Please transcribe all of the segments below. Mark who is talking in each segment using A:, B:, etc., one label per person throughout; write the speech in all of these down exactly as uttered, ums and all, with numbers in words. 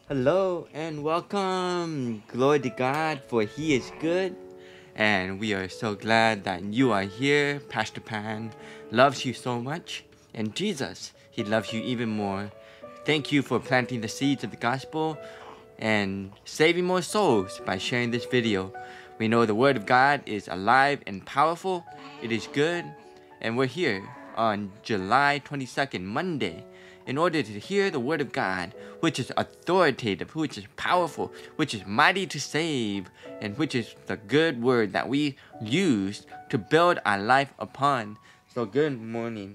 A: Hello and welcome. Glory to God, for He is good. And we are so glad that you are here. Pastor Pan loves you so much. And Jesus, He loves you even more. Thank you for planting the seeds of the gospel and saving more souls by sharing this video. We know the Word of God is alive and powerful. It is good. And we're here on July twenty-second, Monday, in order to hear the Word of God, which is authoritative, which is powerful, which is mighty to save, and which is the good Word that we use to build our life upon. So good morning.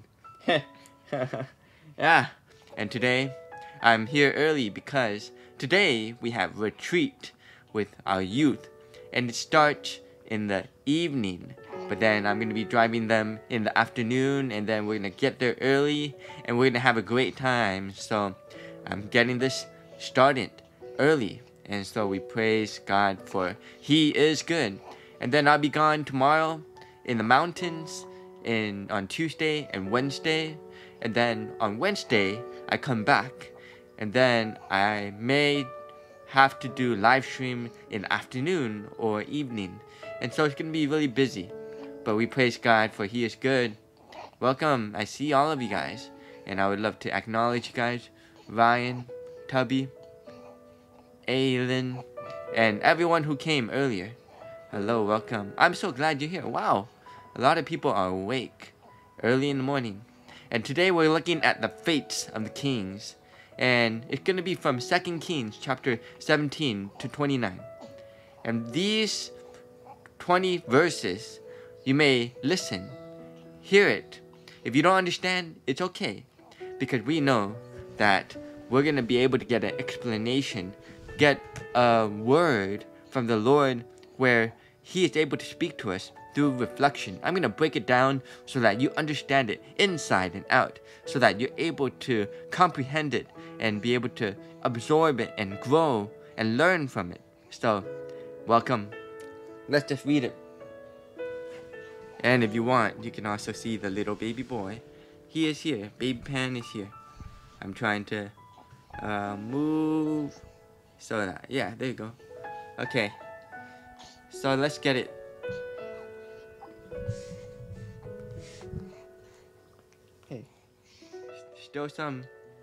A: Yeah, and today I'm here early because today we have retreat with our youth, and it starts in the evening. But then I'm going to be driving them in the afternoon, and then we're going to get there early, and we're going to have a great time. So I'm getting this started early, and so we praise God for He is good. And then I'll be gone tomorrow in the mountains in on Tuesday and Wednesday, and then on Wednesday I come back, and then I may have to do live stream in the afternoon or evening, and so it's going to be really busy. But we praise God for He is good. Welcome. I see all of you guys. And I would love to acknowledge you guys. Ryan, Tubby, Aylin, and everyone who came earlier. Hello, welcome. I'm so glad you're here. Wow. A lot of people are awake early in the morning. And today we're looking at the fates of the kings. And it's going to be from Second Kings chapter seventeen to twenty-nine. And these twenty verses, you may listen, hear it. If you don't understand, it's okay, because we know that we're going to be able to get an explanation, get a word from the Lord where He is able to speak to us through reflection. I'm going to break it down so that you understand it inside and out, so that you're able to comprehend it and be able to absorb it and grow and learn from it. So, welcome. Let's just read it. And if you want, you can also see the little baby boy. He is here. Baby Pan is here. I'm trying to uh, move so that, yeah, there you go. Okay. So let's get it. Hey. Still some.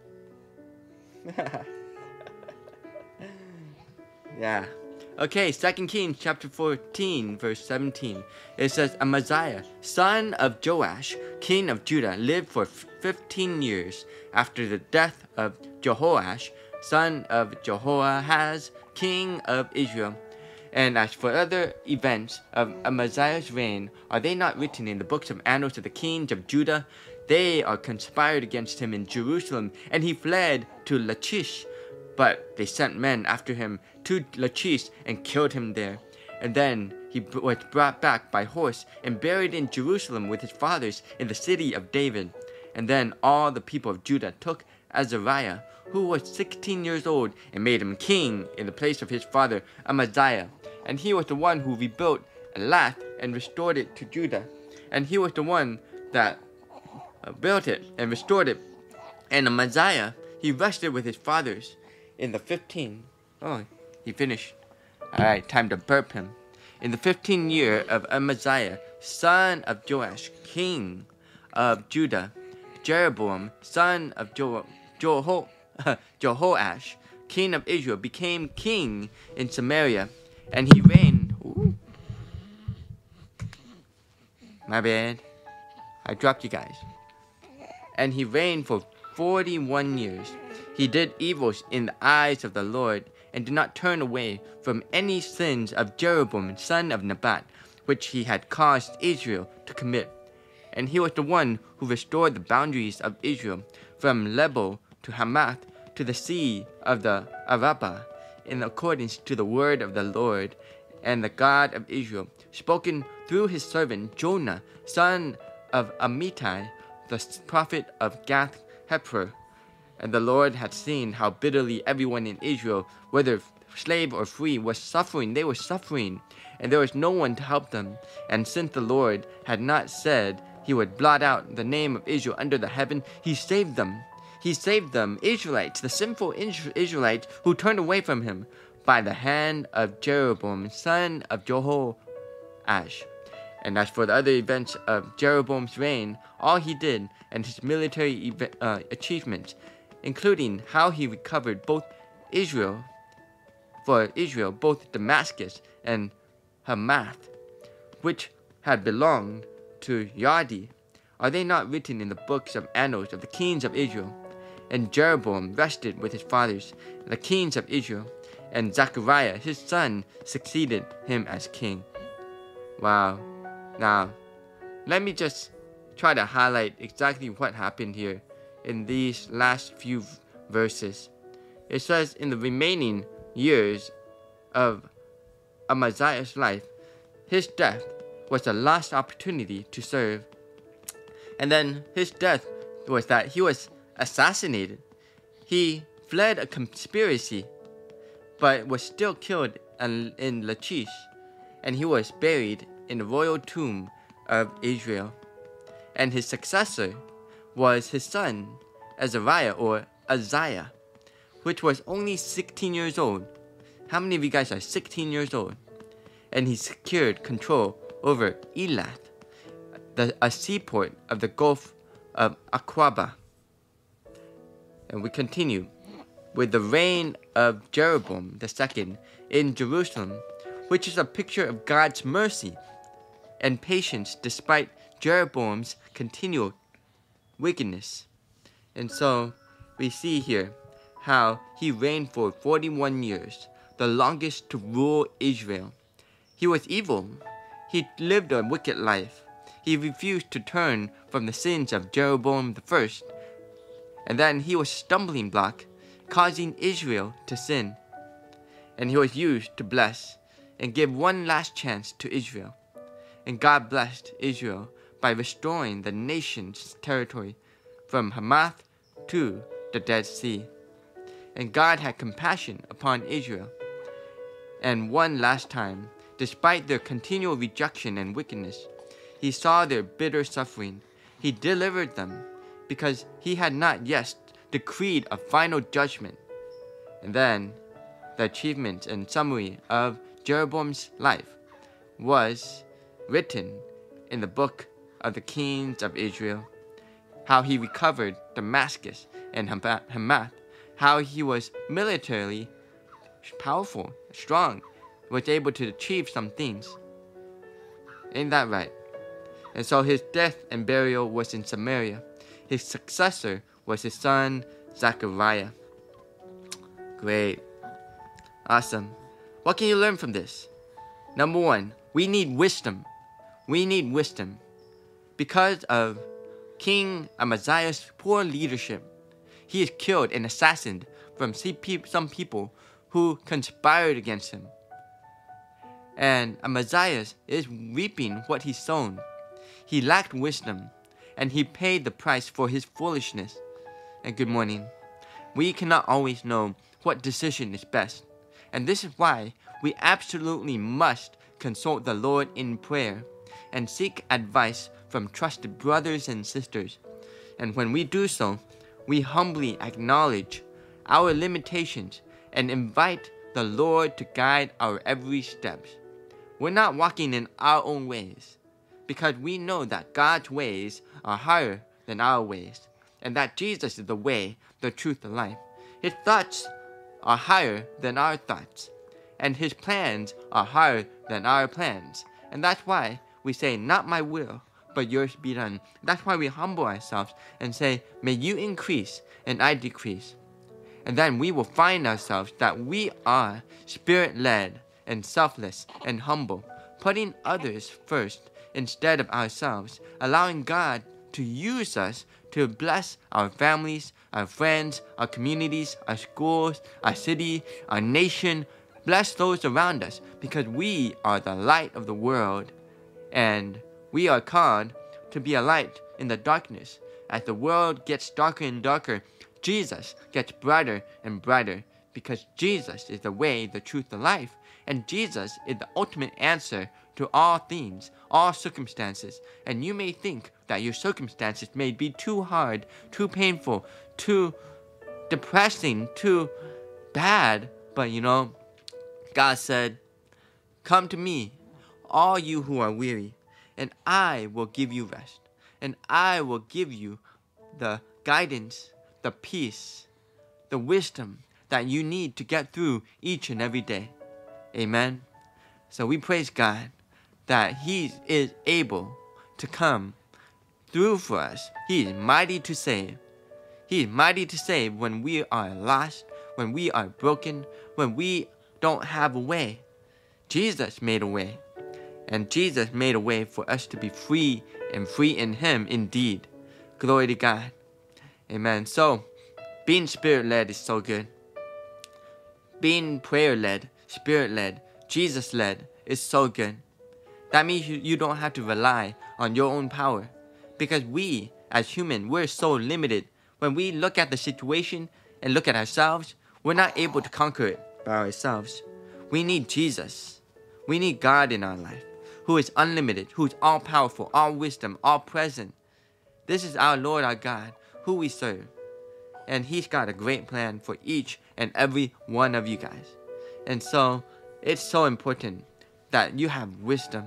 A: Yeah. Okay, Second Kings chapter fourteen, verse seventeen. It says, Amaziah, son of Joash, king of Judah, lived for fifteen years after the death of Jehoash, son of Jehoahaz, king of Israel. And as for other events of Amaziah's reign, are they not written in the books of annals of the kings of Judah? They are conspired against him in Jerusalem, and he fled to Lachish. But they sent men after him to Lachish and killed him there. And then he was brought back by horse and buried in Jerusalem with his fathers in the city of David. And then all the people of Judah took Azariah, who was sixteen years old, and made him king in the place of his father Amaziah. And he was the one who rebuilt Elath and restored it to Judah. And he was the one that built it and restored it. And Amaziah, he rested with his fathers in the fifteen. Oh, he finished. Alright, time to burp him. In the fifteenth year of Amaziah, son of Joash, king of Judah, Jeroboam, son of jo- Jeho- Jehoash, king of Israel, became king in Samaria, and he reigned. Ooh. My bad. I dropped you guys. And he reigned for forty-one years. He did evils in the eyes of the Lord, and did not turn away from any sins of Jeroboam, son of Nebat, which he had caused Israel to commit. And he was the one who restored the boundaries of Israel, from Lebo to Hamath to the sea of the Arabah, in accordance to the word of the Lord and the God of Israel, spoken through his servant Jonah, son of Amittai, the prophet of Gath-hepher. And the Lord had seen how bitterly everyone in Israel, whether slave or free, was suffering. They were suffering, and there was no one to help them. And since the Lord had not said He would blot out the name of Israel under the heaven, He saved them. He saved them, Israelites, the sinful Israelites who turned away from him, by the hand of Jeroboam, son of Jehoash. And as for the other events of Jeroboam's reign, all he did and his military ev- uh, achievements, including how he recovered both Israel, for Israel, both Damascus and Hamath, which had belonged to Yadi, are they not written in the books of annals of the kings of Israel? And Jeroboam rested with his fathers, the kings of Israel, and Zechariah his son succeeded him as king. Wow. Now, let me just try to highlight exactly what happened here in these last few verses. It says, in the remaining years of Amaziah's life, his death was the last opportunity to serve. And then his death was that he was assassinated. He fled a conspiracy, but was still killed in, in Lachish, and he was buried in the royal tomb of Israel. And his successor was his son, Azariah or Uzziah, which was only sixteen years old. How many of you guys are sixteen years old? And he secured control over Elath, the, a seaport of the Gulf of Aqaba. And we continue with the reign of Jeroboam the second in Jerusalem, which is a picture of God's mercy and patience despite Jeroboam's continual wickedness. And so we see here how he reigned for forty-one years, the longest to rule Israel. He was evil. He lived a wicked life. He refused to turn from the sins of Jeroboam the first. And then he was a stumbling block, causing Israel to sin. And he was used to bless and give one last chance to Israel. And God blessed Israel by restoring the nation's territory from Hamath to the Dead Sea. And God had compassion upon Israel. And one last time, despite their continual rejection and wickedness, he saw their bitter suffering. He delivered them because he had not yet decreed a final judgment. And then, the achievement and summary of Jeroboam's life was written in the book of the kings of Israel. How he recovered Damascus and Hamath, how he was militarily powerful, strong, was able to achieve some things. Ain't that right? And so his death and burial was in Samaria. His successor was his son Zechariah. Great. Awesome. What can you learn from this? Number one, we need wisdom. We need wisdom. Because of King Amaziah's poor leadership, he is killed and assassinated from some people who conspired against him. And Amaziah is reaping what he sown. He lacked wisdom, and he paid the price for his foolishness. And good morning. We cannot always know what decision is best, and this is why we absolutely must consult the Lord in prayer and seek advice from trusted brothers and sisters. And when we do so, we humbly acknowledge our limitations and invite the Lord to guide our every steps. We're not walking in our own ways, because we know that God's ways are higher than our ways, and that Jesus is the way, the truth, the life. His thoughts are higher than our thoughts, and his plans are higher than our plans. And that's why we say, not my will, but yours be done. That's why we humble ourselves and say, may you increase and I decrease. And then we will find ourselves that we are spirit-led and selfless and humble, putting others first instead of ourselves, allowing God to use us to bless our families, our friends, our communities, our schools, our city, our nation. Bless those around us, because we are the light of the world, and we are called to be a light in the darkness. As the world gets darker and darker, Jesus gets brighter and brighter, because Jesus is the way, the truth, the life, and Jesus is the ultimate answer to all things, all circumstances. And you may think that your circumstances may be too hard, too painful, too depressing, too bad. But you know, God said, come to me, all you who are weary, and I will give you rest. And I will give you the guidance, the peace, the wisdom that you need to get through each and every day. Amen. So we praise God that He is able to come through for us. He is mighty to save. He is mighty to save when we are lost, when we are broken, when we don't have a way. Jesus made a way. And Jesus made a way for us to be free and free in Him indeed. Glory to God. Amen. So, being Spirit-led is so good. Being prayer-led, Spirit-led, Jesus-led is so good. That means you, you don't have to rely on your own power. Because we, as humans, we're so limited. When we look at the situation and look at ourselves, we're not able to conquer it by ourselves. We need Jesus. We need God in our life, who is unlimited, who is all-powerful, all-wisdom, all-present. This is our Lord, our God, who we serve. And He's got a great plan for each and every one of you guys. And so, it's so important that you have wisdom.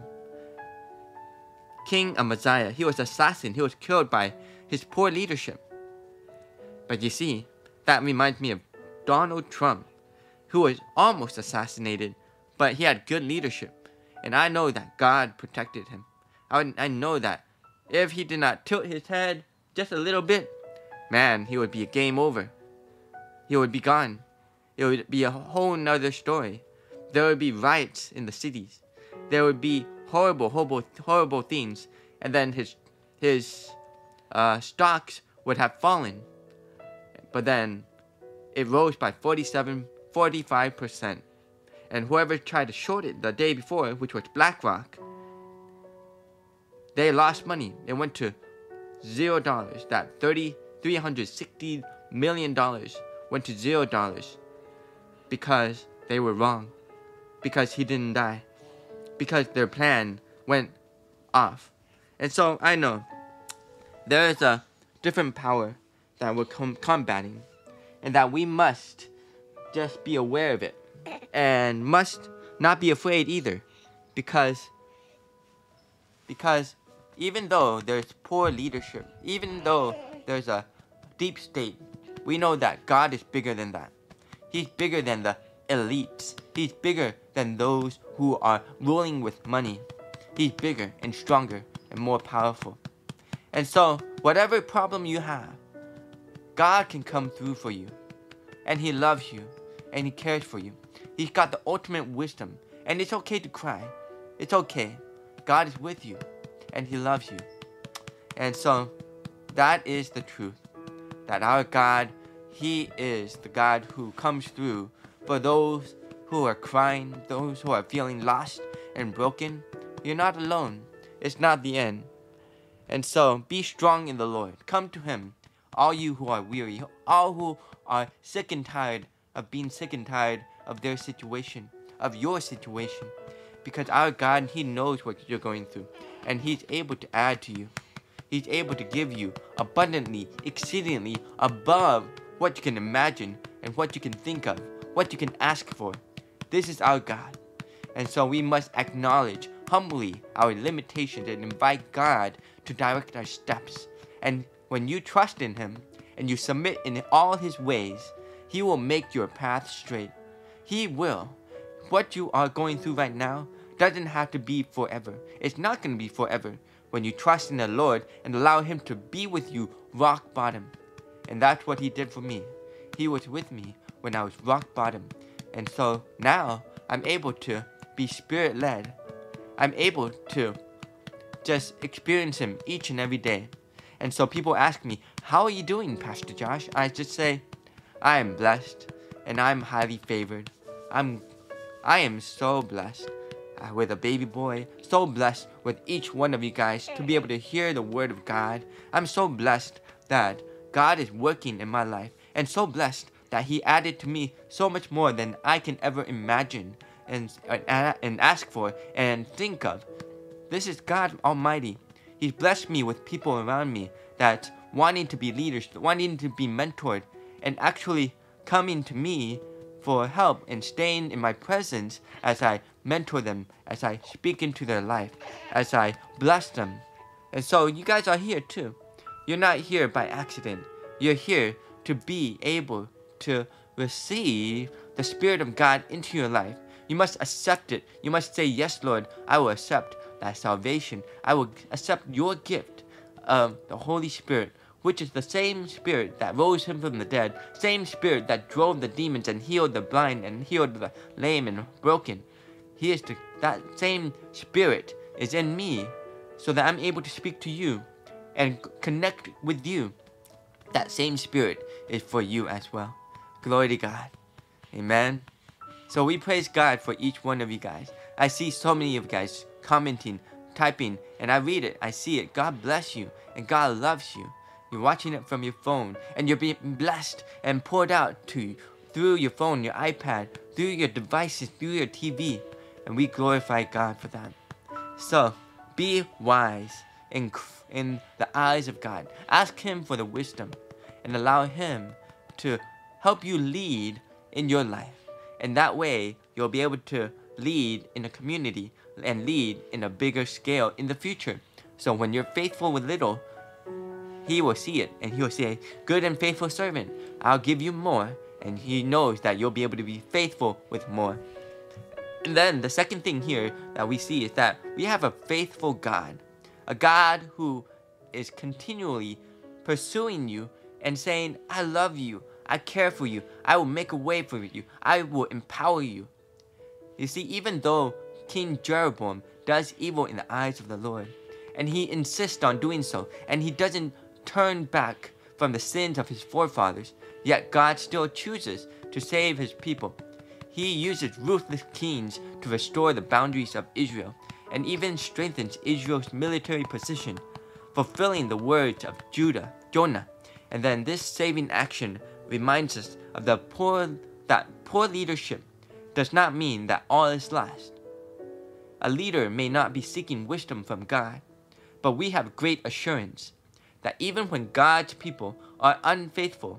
A: King Amaziah, he was assassinated. He was killed by his poor leadership. But you see, that reminds me of Donald Trump, who was almost assassinated, but he had good leadership. And I know that God protected him. I, I know that if he did not tilt his head just a little bit, man, he would be a game over. He would be gone. It would be a whole nother story. There would be riots in the cities. There would be horrible, horrible, horrible things. And then his, his uh, stocks would have fallen. But then it rose by forty-seven, forty-five percent. And whoever tried to short it the day before, which was BlackRock, they lost money. It went to zero dollars. That thirty, three hundred sixty million dollars went to zero dollars because they were wrong. Because he didn't die. Because their plan went off. And so I know there is a different power that we're com- combating, and that we must just be aware of it, and must not be afraid either, because because even though there's poor leadership, even though there's a deep state, we know that God is bigger than that. He's bigger than the elites. He's bigger than those who are ruling with money. He's bigger and stronger and more powerful. And so, whatever problem you have, God can come through for you. And He loves you. And He cares for you. He's got the ultimate wisdom. And it's okay to cry. It's okay. God is with you. And He loves you. And so, that is the truth. That our God, He is the God who comes through for those who are crying, those who are feeling lost and broken. You're not alone. It's not the end. And so, be strong in the Lord. Come to Him, all you who are weary, all who are sick and tired of being sick and tired of their situation, of your situation. Because our God, He knows what you're going through. And He's able to add to you. He's able to give you abundantly, exceedingly, above what you can imagine and what you can think of, what you can ask for. This is our God. And so we must acknowledge humbly our limitations and invite God to direct our steps. And when you trust in Him and you submit in all His ways, He will make your path straight. He will. What you are going through right now doesn't have to be forever. It's not going to be forever when you trust in the Lord and allow Him to be with you rock bottom. And that's what He did for me. He was with me when I was rock bottom. And so now I'm able to be Spirit-led. I'm able to just experience Him each and every day. And so people ask me, how are you doing, Pastor Josh? I just say, I am blessed and I'm highly favored. I'm, I am so blessed uh, with a baby boy. So blessed with each one of you guys to be able to hear the word of God. I'm so blessed that God is working in my life. And so blessed that He added to me so much more than I can ever imagine. and, and ask for and think of. This is God Almighty. He's blessed me with people around me that wanting to be leaders, wanting to be mentored, and actually coming to me for help and staying in my presence as I mentor them, as I speak into their life, as I bless them. And so you guys are here too. You're not here by accident. You're here to be able to receive the Spirit of God into your life. You must accept it. You must say, yes, Lord, I will accept that salvation. I will accept your gift of the Holy Spirit, which is the same Spirit that rose him from the dead, same Spirit that drove the demons and healed the blind and healed the lame and broken. He is the, that same Spirit is in me, so that I'm able to speak to you and connect with you. That same Spirit is for you as well. Glory to God. Amen. So we praise God for each one of you guys. I see so many of you guys commenting, typing, and I read it. I see it. God bless you, and God loves you. You're watching it from your phone, and you're being blessed and poured out to you through your phone, your iPad, through your devices, through your T V. And we glorify God for that. So, be wise in, in the eyes of God. Ask Him for the wisdom and allow Him to help you lead in your life. And that way, you'll be able to lead in a community and lead in a bigger scale in the future. So when you're faithful with little, He will see it and He will say, good and faithful servant, I'll give you more. And He knows that you'll be able to be faithful with more. And then the second thing here that we see is that we have a faithful God. A God who is continually pursuing you and saying, I love you, I care for you, I will make a way for you, I will empower you. You see, even though King Jeroboam does evil in the eyes of the Lord, and he insists on doing so, and he doesn't turn back from the sins of his forefathers, yet God still chooses to save his people. He uses ruthless kings to restore the boundaries of Israel, and even strengthens Israel's military position, fulfilling the words of Judah, Jonah. And then this saving action reminds us of the poor that poor leadership does not mean that all is lost. A leader may not be seeking wisdom from God, but we have great assurance that even when God's people are unfaithful,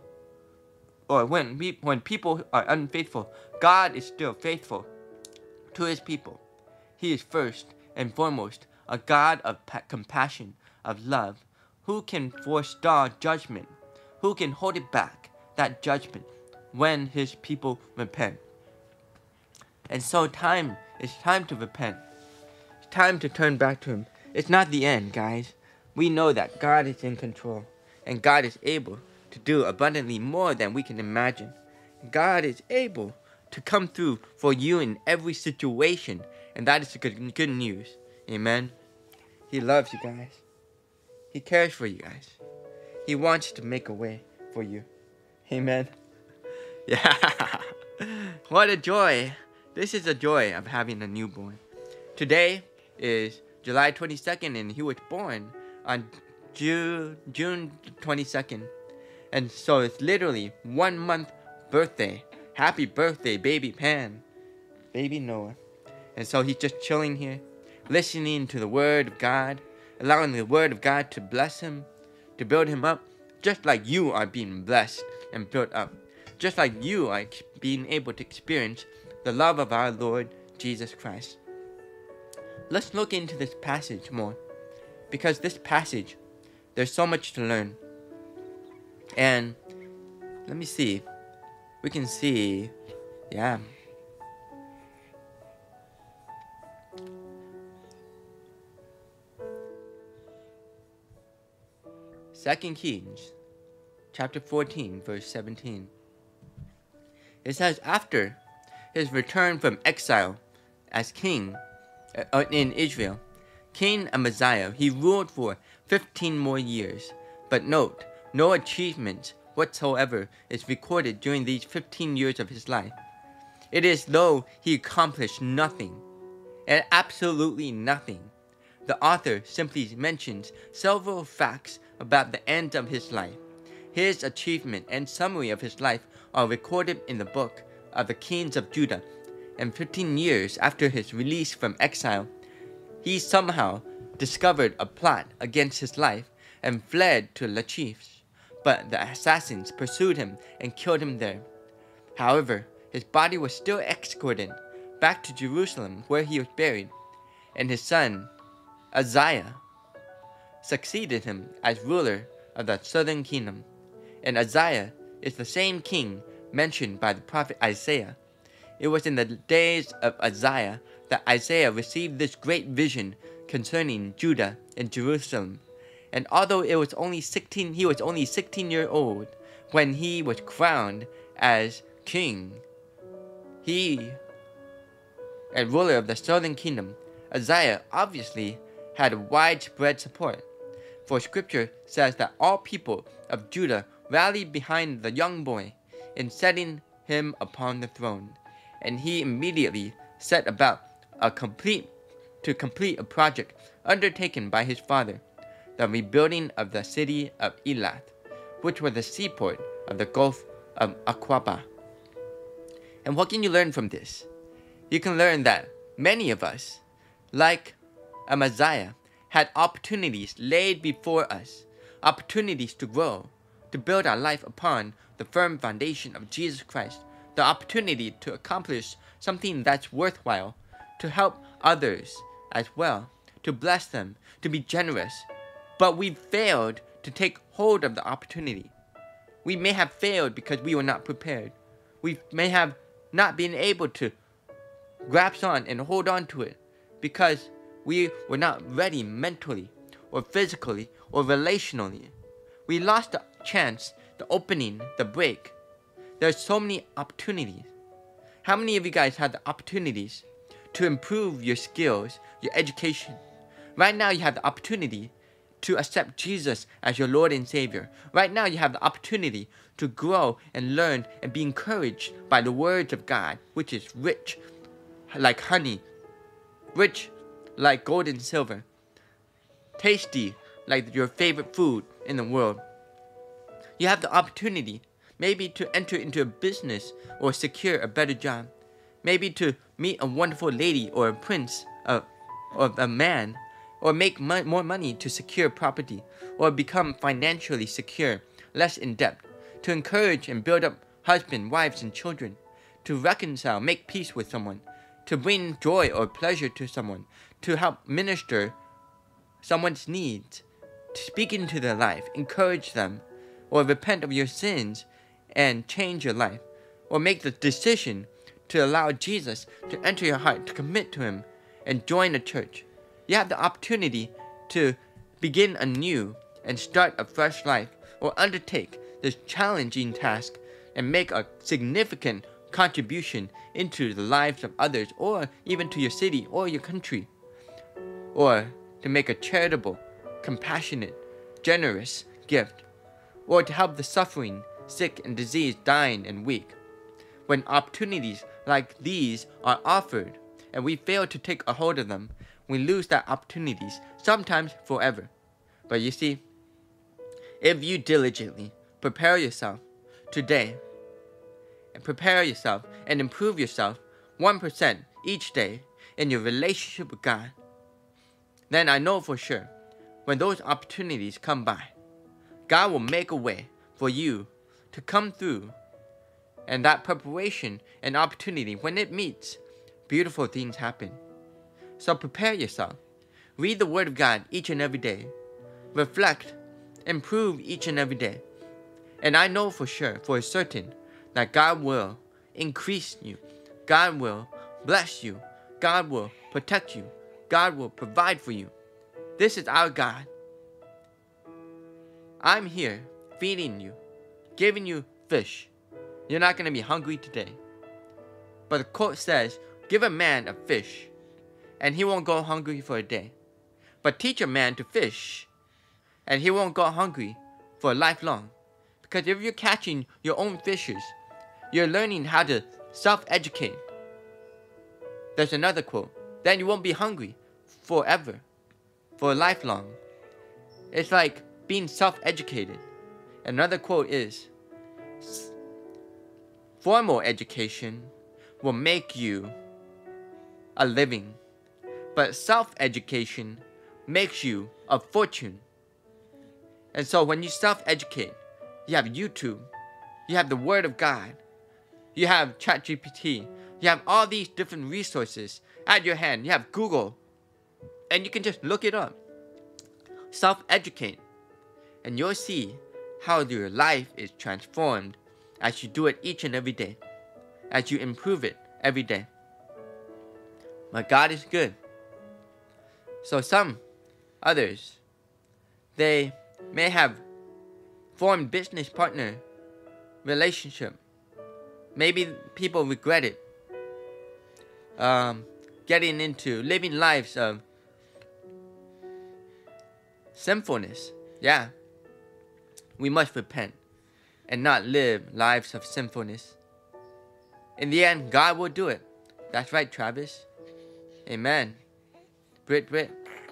A: or when we, when people are unfaithful, God is still faithful to His people. He is first and foremost a God of compassion, of love, who can forestall judgment, who can hold it back, that judgment, when His people repent. And so time, it's time to repent. It's time to turn back to Him. It's not the end, guys. We know that God is in control, and God is able to do abundantly more than we can imagine. God is able to come through for you in every situation, and that is the good, good news. Amen. He loves you guys. He cares for you guys. He wants to make a way for you. Amen. Yeah. What a joy. This is the joy of having a newborn. Today is July twenty-second, and he was born on June, June twenty-second. And so it's literally one month birthday. Happy birthday, baby Pan. Baby Noah. And so he's just chilling here, listening to the Word of God, allowing the Word of God to bless him, to build him up, just like you are being blessed and built up. Just like you are being able to experience the love of our Lord Jesus Christ. Let's look into this passage more, because this passage, there's so much to learn. And let me see. We can see, yeah. Second Kings, chapter fourteen, verse seventeen. It says, after his return from exile as king uh, in Israel, King Amaziah, he ruled for fifteen more years. But note, no achievement whatsoever is recorded during these fifteen years of his life. It is though he accomplished nothing, and absolutely nothing. The author simply mentions several facts about the end of his life. His achievement and summary of his life are recorded in the book of the Kings of Judah, and fifteen years after his release from exile, he somehow discovered a plot against his life and fled to Lachish. But the assassins pursued him and killed him there. However, his body was still escorted back to Jerusalem, where he was buried, and his son, Uzziah, succeeded him as ruler of the southern kingdom. And Uzziah is the same king mentioned by the prophet Isaiah. It was in the days of Uzziah that Isaiah received this great vision concerning Judah and Jerusalem. And although it was only sixteen, he was only sixteen years old when he was crowned as king, he and ruler of the southern kingdom, Uzziah obviously had widespread support. For scripture says that all people of Judah rallied behind the young boy in setting him upon the throne, and he immediately set about a complete to complete a project undertaken by his father, the rebuilding of the city of Elath, which was the seaport of the Gulf of Aqaba. And what can you learn from this? You can learn that many of us, like Amaziah, had opportunities laid before us, opportunities to grow, to build our life upon the firm foundation of Jesus Christ, the opportunity to accomplish something that's worthwhile, to help others as well, to bless them, to be generous. But we failed to take hold of the opportunity. We may have failed because we were not prepared. We may have not been able to grasp on and hold on to it because we were not ready mentally or physically or relationally. We lost the chance, the opening, the break. There's so many opportunities. How many of you guys had the opportunities to improve your skills, your education? Right now you have the opportunity to accept Jesus as your Lord and Savior. Right now you have the opportunity to grow and learn and be encouraged by the words of God, which is rich like honey, rich like gold and silver, tasty like your favorite food in the world. You have the opportunity maybe to enter into a business or secure a better job, maybe to meet a wonderful lady or a prince uh, or a man, or make mo- more money to secure property, or become financially secure, less in debt, to encourage and build up husbands, wives, and children, to reconcile, make peace with someone, to bring joy or pleasure to someone, to help minister someone's needs, to speak into their life, encourage them, or repent of your sins and change your life, or make the decision to allow Jesus to enter your heart, to commit to Him, and join a church. You have the opportunity to begin anew and start a fresh life, or undertake this challenging task and make a significant contribution into the lives of others, or even to your city or your country, or to make a charitable, compassionate, generous gift, or to help the suffering, sick and diseased, dying and weak. When opportunities like these are offered and we fail to take a hold of them, we lose that opportunities, sometimes forever. But you see, if you diligently prepare yourself today, and prepare yourself and improve yourself one percent each day in your relationship with God, then I know for sure, when those opportunities come by, God will make a way for you to come through. And that preparation and opportunity, when it meets, beautiful things happen. So prepare yourself. Read the Word of God each and every day. Reflect. Improve each and every day. And I know for sure, for certain, that God will increase you. God will bless you. God will protect you. God will provide for you. This is our God. I'm here feeding you, giving you fish. You're not going to be hungry today. But the quote says, give a man a fish, and he won't go hungry for a day. But teach a man to fish, and he won't go hungry for lifelong. Because if you're catching your own fishes, you're learning how to self-educate. There's another quote, then you won't be hungry forever, for lifelong. It's like being self-educated. Another quote is, formal education will make you a living. But self-education makes you a fortune. And so when you self-educate, you have YouTube, you have the Word of God, you have ChatGPT, you have all these different resources at your hand. You have Google, and you can just look it up. Self-educate, and you'll see how your life is transformed as you do it each and every day, as you improve it every day. But God is good. So some others, they may have formed business partner relationship. Maybe people regret it. Um, getting into living lives of sinfulness. Yeah. We must repent and not live lives of sinfulness. In the end, God will do it. That's right, Travis. Amen. Brit, Brit.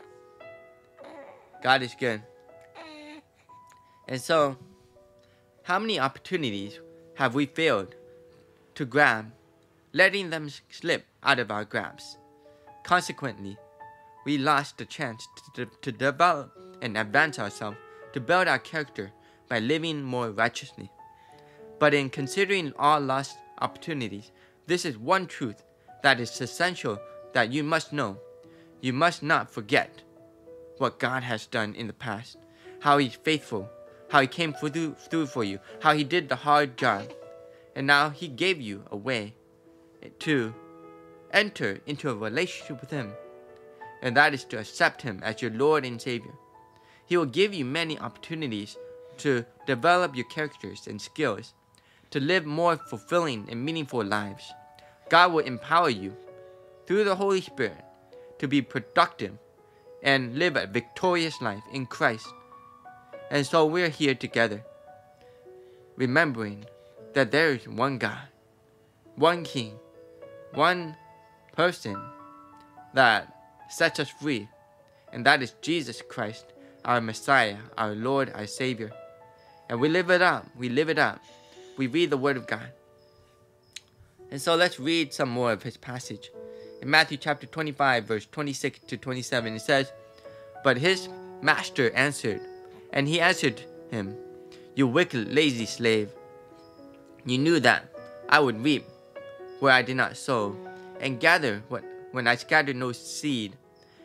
A: God is good. And so, how many opportunities have we failed to grab, letting them slip out of our grasp? Consequently, we lost the chance to, to, to develop and advance ourselves, to build our character by living more righteously. But in considering all lost opportunities, this is one truth that is essential that you must know. You must not forget what God has done in the past, how He's faithful, how He came through, through for you, how He did the hard job, and now He gave you a way to enter into a relationship with Him, and that is to accept Him as your Lord and Savior. He will give you many opportunities to develop your characters and skills, to live more fulfilling and meaningful lives. God will empower you through the Holy Spirit to be productive and live a victorious life in Christ. And so we're here together, remembering that there is one God, one King, one person that sets us free, and that is Jesus Christ, our Messiah, our Lord, our Savior. And we live it out. We live it out. We read the Word of God. And so let's read some more of His passage. In Matthew chapter twenty-five, verse twenty-six to twenty-seven, it says, "But his master answered, and he answered him, 'You wicked, lazy slave. You knew that I would reap where I did not sow, and gather what when I scattered no seed.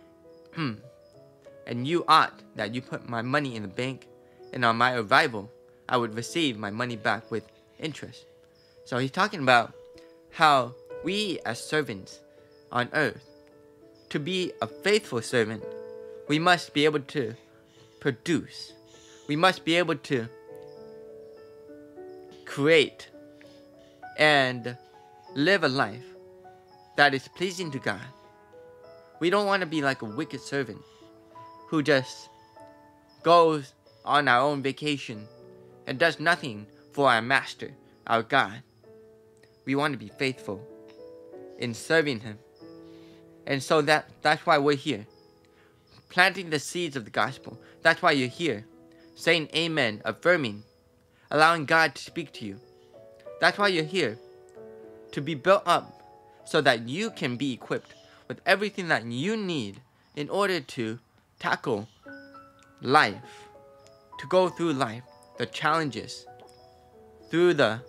A: And you ought that you put my money in the bank, and on my arrival I would receive my money back with interest.'" So he's talking about how we as servants on earth, to be a faithful servant, we must be able to produce. We must be able to create and live a life that is pleasing to God. We don't want to be like a wicked servant who just goes on our own vacation and does nothing for our master, our God. We want to be faithful in serving Him. And so that that's why we're here, planting the seeds of the gospel. That's why you're here, saying amen, affirming, allowing God to speak to you. That's why you're here, to be built up so that you can be equipped with everything that you need in order to tackle life, to go through life, the challenges, through the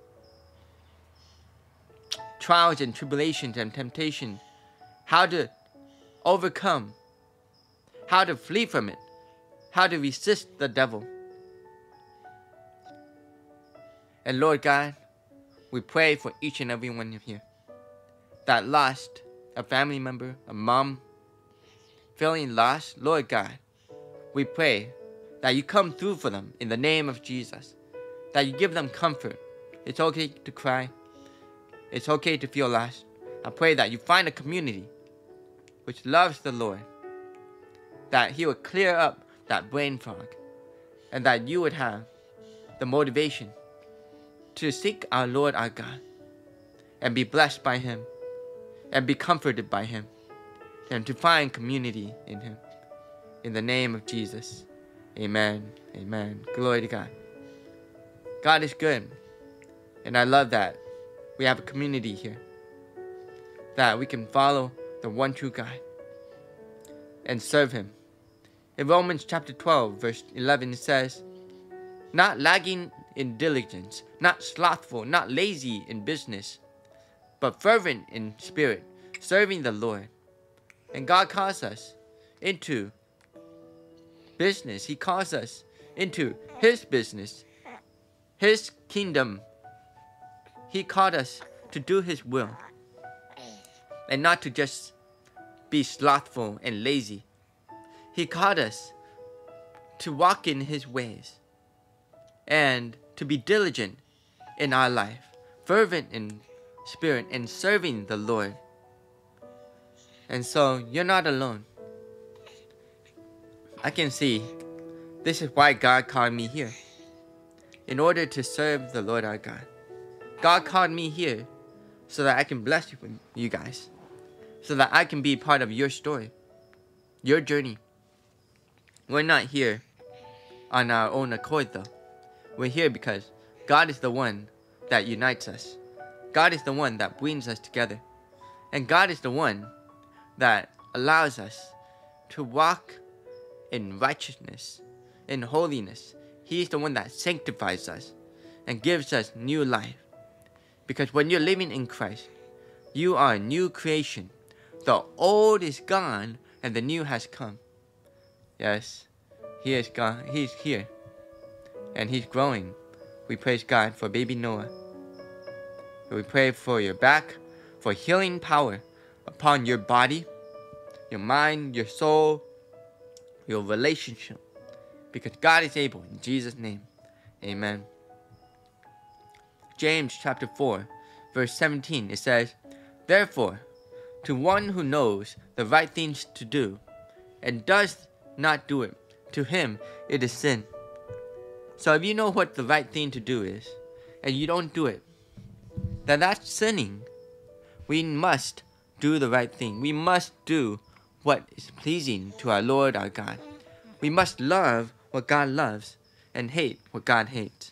A: trials and tribulations and temptations, how to overcome, how to flee from it, how to resist the devil. And Lord God, we pray for each and every one of you that lost a family member, a mom, feeling lost. Lord God, we pray that you come through for them in the name of Jesus, that you give them comfort. It's okay to cry. It's okay to feel lost. I pray that you find a community which loves the Lord, that He would clear up that brain fog, and that you would have the motivation to seek our Lord our God and be blessed by Him and be comforted by Him and to find community in Him. In the name of Jesus, amen, amen. Glory to God. God is good, and I love that we have a community here, that we can follow the one true God, and serve Him. In Romans chapter twelve, verse eleven, it says, not lagging in diligence, not slothful, not lazy in business, but fervent in spirit, serving the Lord. And God calls us into business. He calls us into His business, His kingdom. He called us to do His will, and not to just be slothful and lazy. He called us to walk in His ways and to be diligent in our life, fervent in spirit, and serving the Lord. And so you're not alone. I can see this is why God called me here, in order to serve the Lord our God. God called me here so that I can bless you, you guys, so that I can be part of your story, your journey. We're not here on our own accord, though. We're here because God is the one that unites us. God is the one that brings us together. And God is the one that allows us to walk in righteousness, in holiness. He is the one that sanctifies us and gives us new life. Because when you're living in Christ, you are a new creation. The old is gone and the new has come. Yes, He is gone. He's here. And He's growing. We praise God for baby Noah. We pray for your back, for healing power upon your body, your mind, your soul, your relationship. Because God is able. In Jesus' name, amen. James chapter four, verse seventeen, it says, therefore, to one who knows the right things to do, and does not do it, to him it is sin. So if you know what the right thing to do is, and you don't do it, then that's sinning. We must do the right thing. We must do what is pleasing to our Lord our God. We must love what God loves and hate what God hates.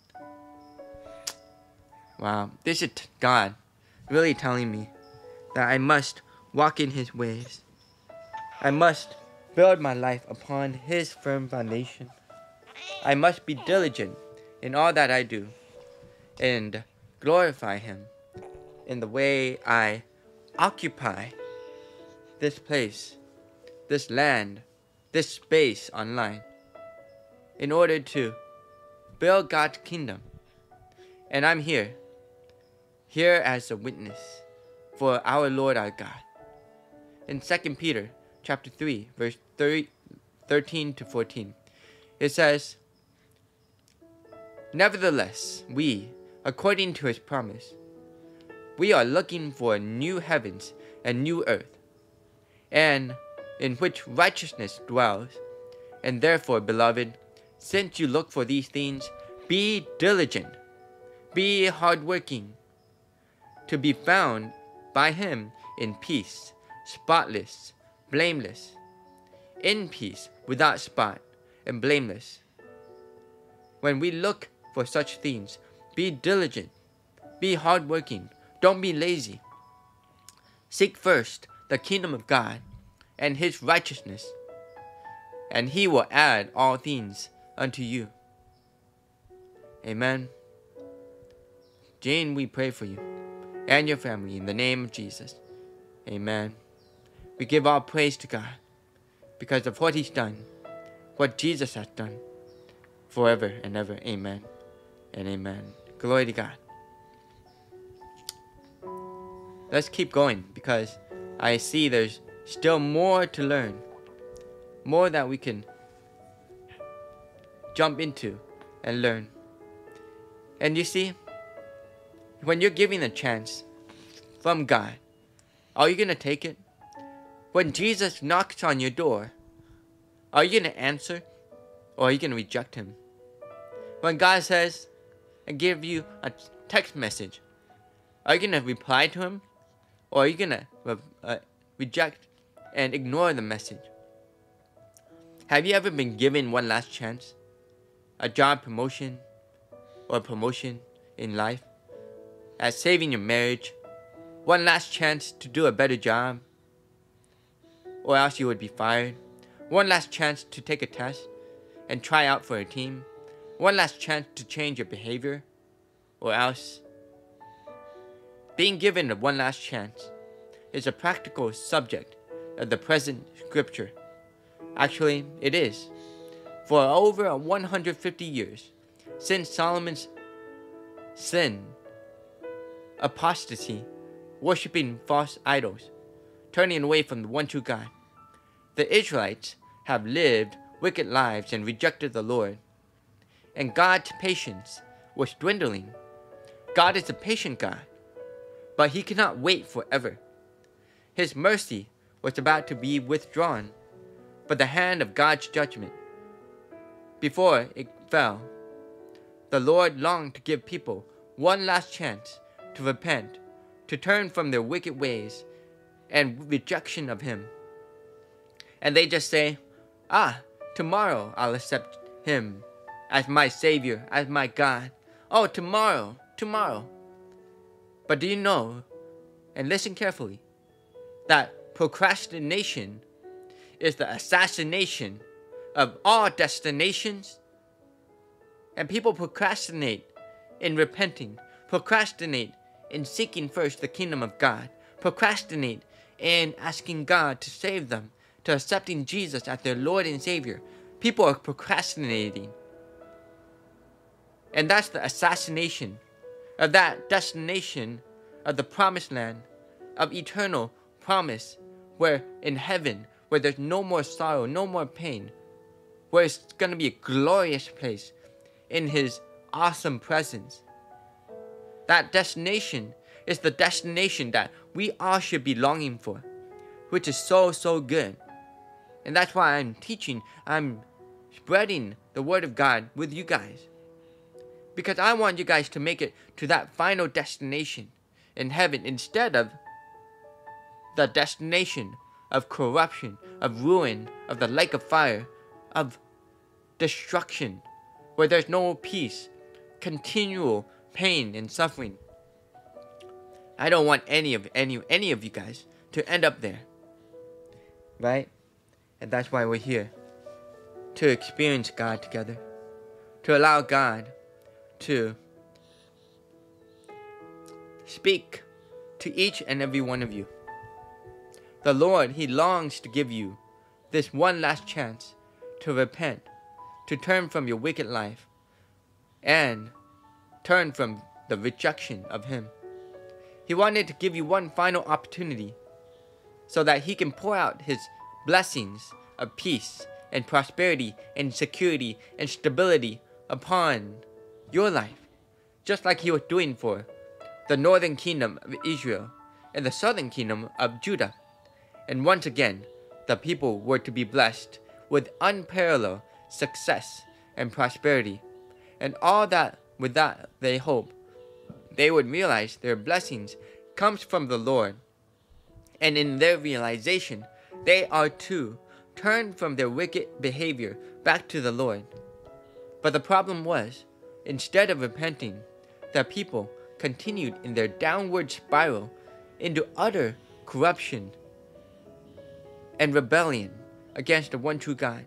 A: Wow, this is God really telling me that I must walk in His ways. I must build my life upon His firm foundation. I must be diligent in all that I do and glorify Him in the way I occupy this place, this land, this space online, in order to build God's kingdom. And I'm here, here as a witness for our Lord our God. In Second Peter chapter three, verse thirteen to fourteen, it says, nevertheless, we, according to His promise, we are looking for new heavens and new earth, and in which righteousness dwells. And therefore, beloved, since you look for these things, be diligent, be hardworking, to be found by Him in peace, spotless, blameless, in peace, without spot, and blameless. When we look for such things, be diligent, be hardworking, don't be lazy. Seek first the kingdom of God and His righteousness, and He will add all things unto you. Amen. Jane, we pray for you and your family in the name of Jesus. Amen. We give all praise to God because of what He's done, what Jesus has done, forever and ever. Amen and amen. Glory to God. Let's keep going because I see there's still more to learn, more that we can jump into and learn. And you see, when you're given a chance from God, are you going to take it? When Jesus knocks on your door, are you going to answer or are you going to reject Him? When God says and give you a text message, are you going to reply to Him or are you going to uh, reject and ignore the message? Have you ever been given one last chance? A job promotion or a promotion in life? At saving your marriage? One last chance to do a better job? or else you would be fired. One last chance to take a test and try out for a team. One last chance to change your behavior, or else. Being given a one last chance is a practical subject of the present scripture. Actually, it is. For over one hundred fifty years, since Solomon's sin, apostasy, worshipping false idols, turning away from the one true God, the Israelites have lived wicked lives and rejected the Lord. And God's patience was dwindling. God is a patient God, but he cannot wait forever. His mercy was about to be withdrawn, but the hand of God's judgment, before it fell, the Lord longed to give people one last chance to repent, to turn from their wicked ways and rejection of him. And they just say, ah, tomorrow I'll accept him as my Savior, as my God. Oh, tomorrow, tomorrow. But do you know, and listen carefully, that procrastination is the assassination of all destinations? And people procrastinate in repenting, procrastinate in seeking first the kingdom of God, procrastinate in asking God to save them, to accepting Jesus as their Lord and Savior. People are procrastinating. And that's the assassination of that destination of the promised land, of eternal promise, where in heaven, where there's no more sorrow, no more pain, where it's going to be a glorious place in his awesome presence. That destination is the destination that we all should be longing for, which is so, so good. And that's why I'm teaching, I'm spreading the word of God with you guys. Because I want you guys to make it to that final destination in heaven instead of the destination of corruption, of ruin, of the lake of fire, of destruction, where there's no peace, continual pain and suffering. I don't want any of any any of you guys to end up there. Right? And that's why we're here. To experience God together. To allow God to speak to each and every one of you. The Lord, he longs to give you this one last chance to repent, to turn from your wicked life, and turn from the rejection of him. He wanted to give you one final opportunity so that he can pour out his blessings of peace and prosperity and security and stability upon your life, just like he was doing for the northern kingdom of Israel and the southern kingdom of Judah. And once again, the people were to be blessed with unparalleled success and prosperity. And all that, with that, they hope they would realize their blessings comes from the Lord. And in their realization, they are to turn from their wicked behavior back to the Lord. But the problem was, instead of repenting, the people continued in their downward spiral into utter corruption and rebellion against the one true God.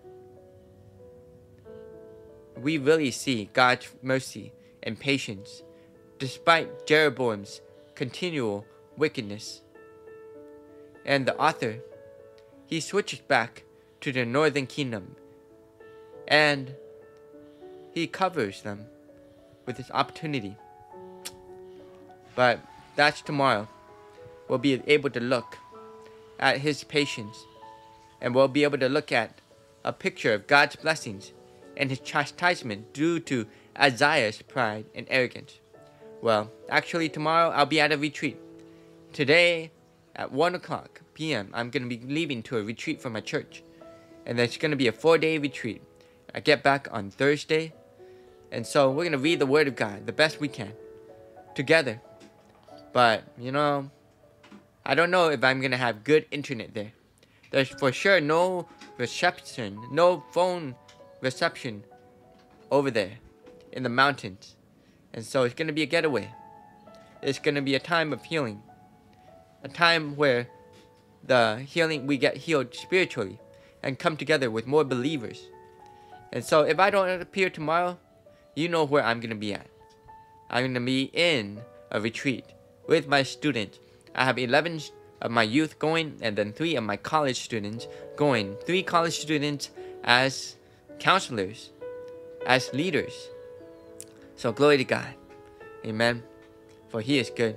A: We really see God's mercy and patience despite Jeroboam's continual wickedness. And the author, he switches back to the northern kingdom and he covers them with this opportunity. But that's tomorrow. We'll be able to look at his patience, and we'll be able to look at a picture of God's blessings and his chastisement due to Isaiah's pride and arrogance. Well, actually tomorrow I'll be at a retreat. Today at one o'clock p m I'm going to be leaving to a retreat from my church. And it's going to be a four-day retreat. I get back on Thursday. And so we're going to read the Word of God the best we can together. But, you know, I don't know if I'm going to have good internet there. There's for sure no reception, no phone reception over there in the mountains. And so it's going to be a getaway. It's going to be a time of healing. A time where the healing, we get healed spiritually and come together with more believers. And so if I don't appear tomorrow, you know where I'm going to be at. I'm going to be in a retreat with my students. I have eleven of my youth going, and then three of my college students going. Three college students as counselors, as leaders. So glory to God. Amen. For He is good.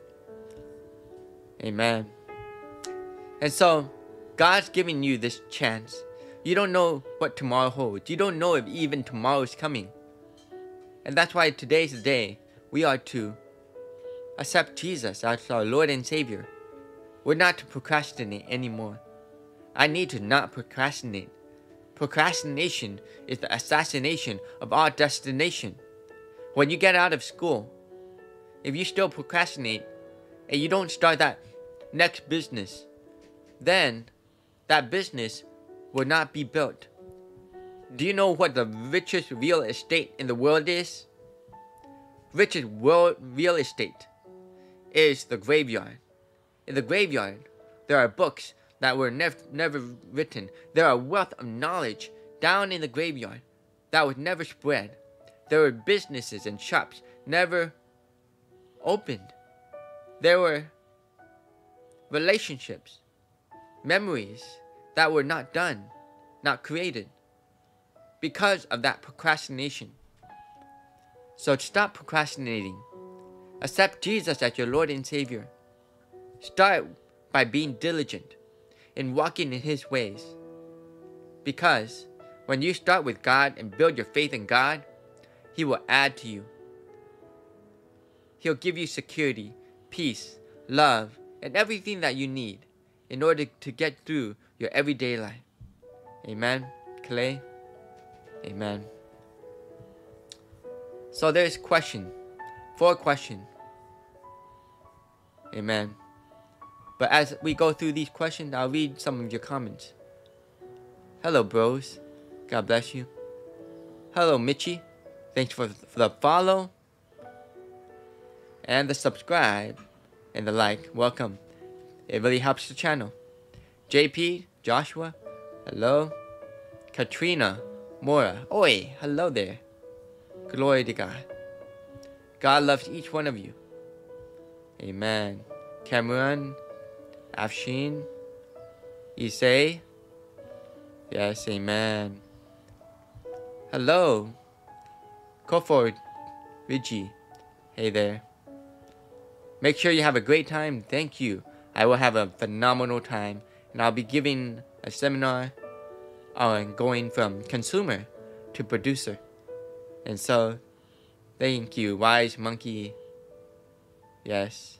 A: Amen. And so God's giving you this chance. You don't know what tomorrow holds. You don't know if even tomorrow is coming. And that's why today's the day we are to accept Jesus as our Lord and Savior. We're not to procrastinate anymore. I need to not procrastinate. Procrastination is the assassination of our destination. When you get out of school, if you still procrastinate and you don't start that next business, then that business will not be built. Do you know what the richest real estate in the world is? Richest world real estate is the graveyard. In the graveyard, there are books that were never never written. There are wealth of knowledge down in the graveyard that was never spread. There were businesses and shops never opened. There were relationships, memories that were not done, not created, because of that procrastination. So stop procrastinating. Accept Jesus as your Lord and Savior. Start by being diligent in walking in His ways. Because when you start with God and build your faith in God, He will add to you. He'll give you security, peace, love, and everything that you need in order to get through your everyday life. Amen, Clay? Amen. So there's question. Four questions. Amen. But as we go through these questions, I'll read some of your comments. Hello, bros. God bless you. Hello, Mitchie. Thanks for, for the follow and the subscribe and the like. Welcome. It really helps the channel. J P, Joshua, hello. Katrina, Mora, oi, hello there. Glory to God. God loves each one of you. Amen. Cameron, Afshin, Isay. Yes, amen. Hello. Kofor, Rigi. Hey there. Make sure you have a great time. Thank you. I will have a phenomenal time. And I'll be giving a seminar on going from consumer to producer. And so, thank you, Wise Monkey. Yes.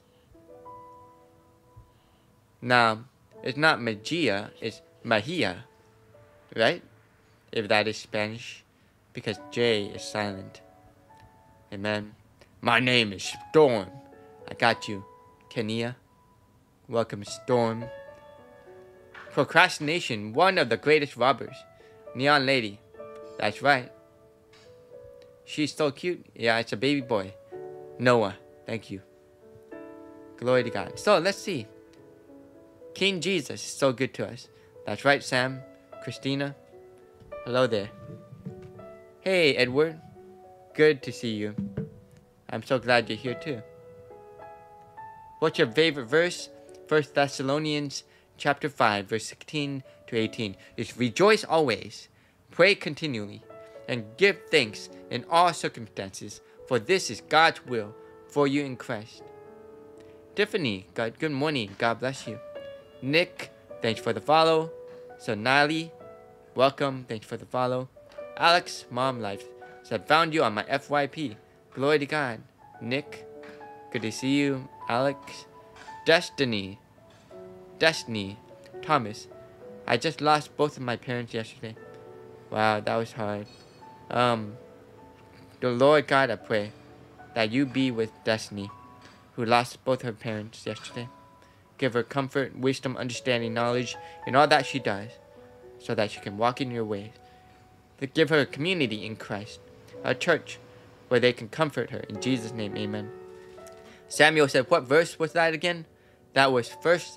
A: Now, it's not Magia, it's Mahia, right? If that is Spanish, because J is silent. Amen. My name is Storm. I got you, Kenia. Welcome, Storm. Procrastination, one of the greatest robbers. Neon Lady. That's right. She's so cute. Yeah, it's a baby boy. Noah. Thank you. Glory to God. So, let's see. King Jesus is so good to us. That's right, Sam. Christina. Hello there. Hey, Edward. Good to see you. I'm so glad you're here too. What's your favorite verse? First Thessalonians chapter five, verse sixteen to eighteen. Is rejoice always, pray continually, and give thanks in all circumstances, for this is God's will for you in Christ. Tiffany, God, good morning. God bless you. Nick, thanks for the follow. Sonali, welcome. Thanks for the follow. Alex, Mom Life, said, found you on my F Y P. Glory to God. Nick, good to see you. Alex, Destiny, Destiny, Thomas, I just lost both of my parents yesterday. Wow, that was hard. Um, the Lord God, I pray that you be with Destiny, who lost both her parents yesterday. Give her comfort, wisdom, understanding, knowledge, in all that she does, so that she can walk in your ways. Give her a community in Christ, a church where they can comfort her. In Jesus' name, amen. Samuel said, what verse was that again? That was First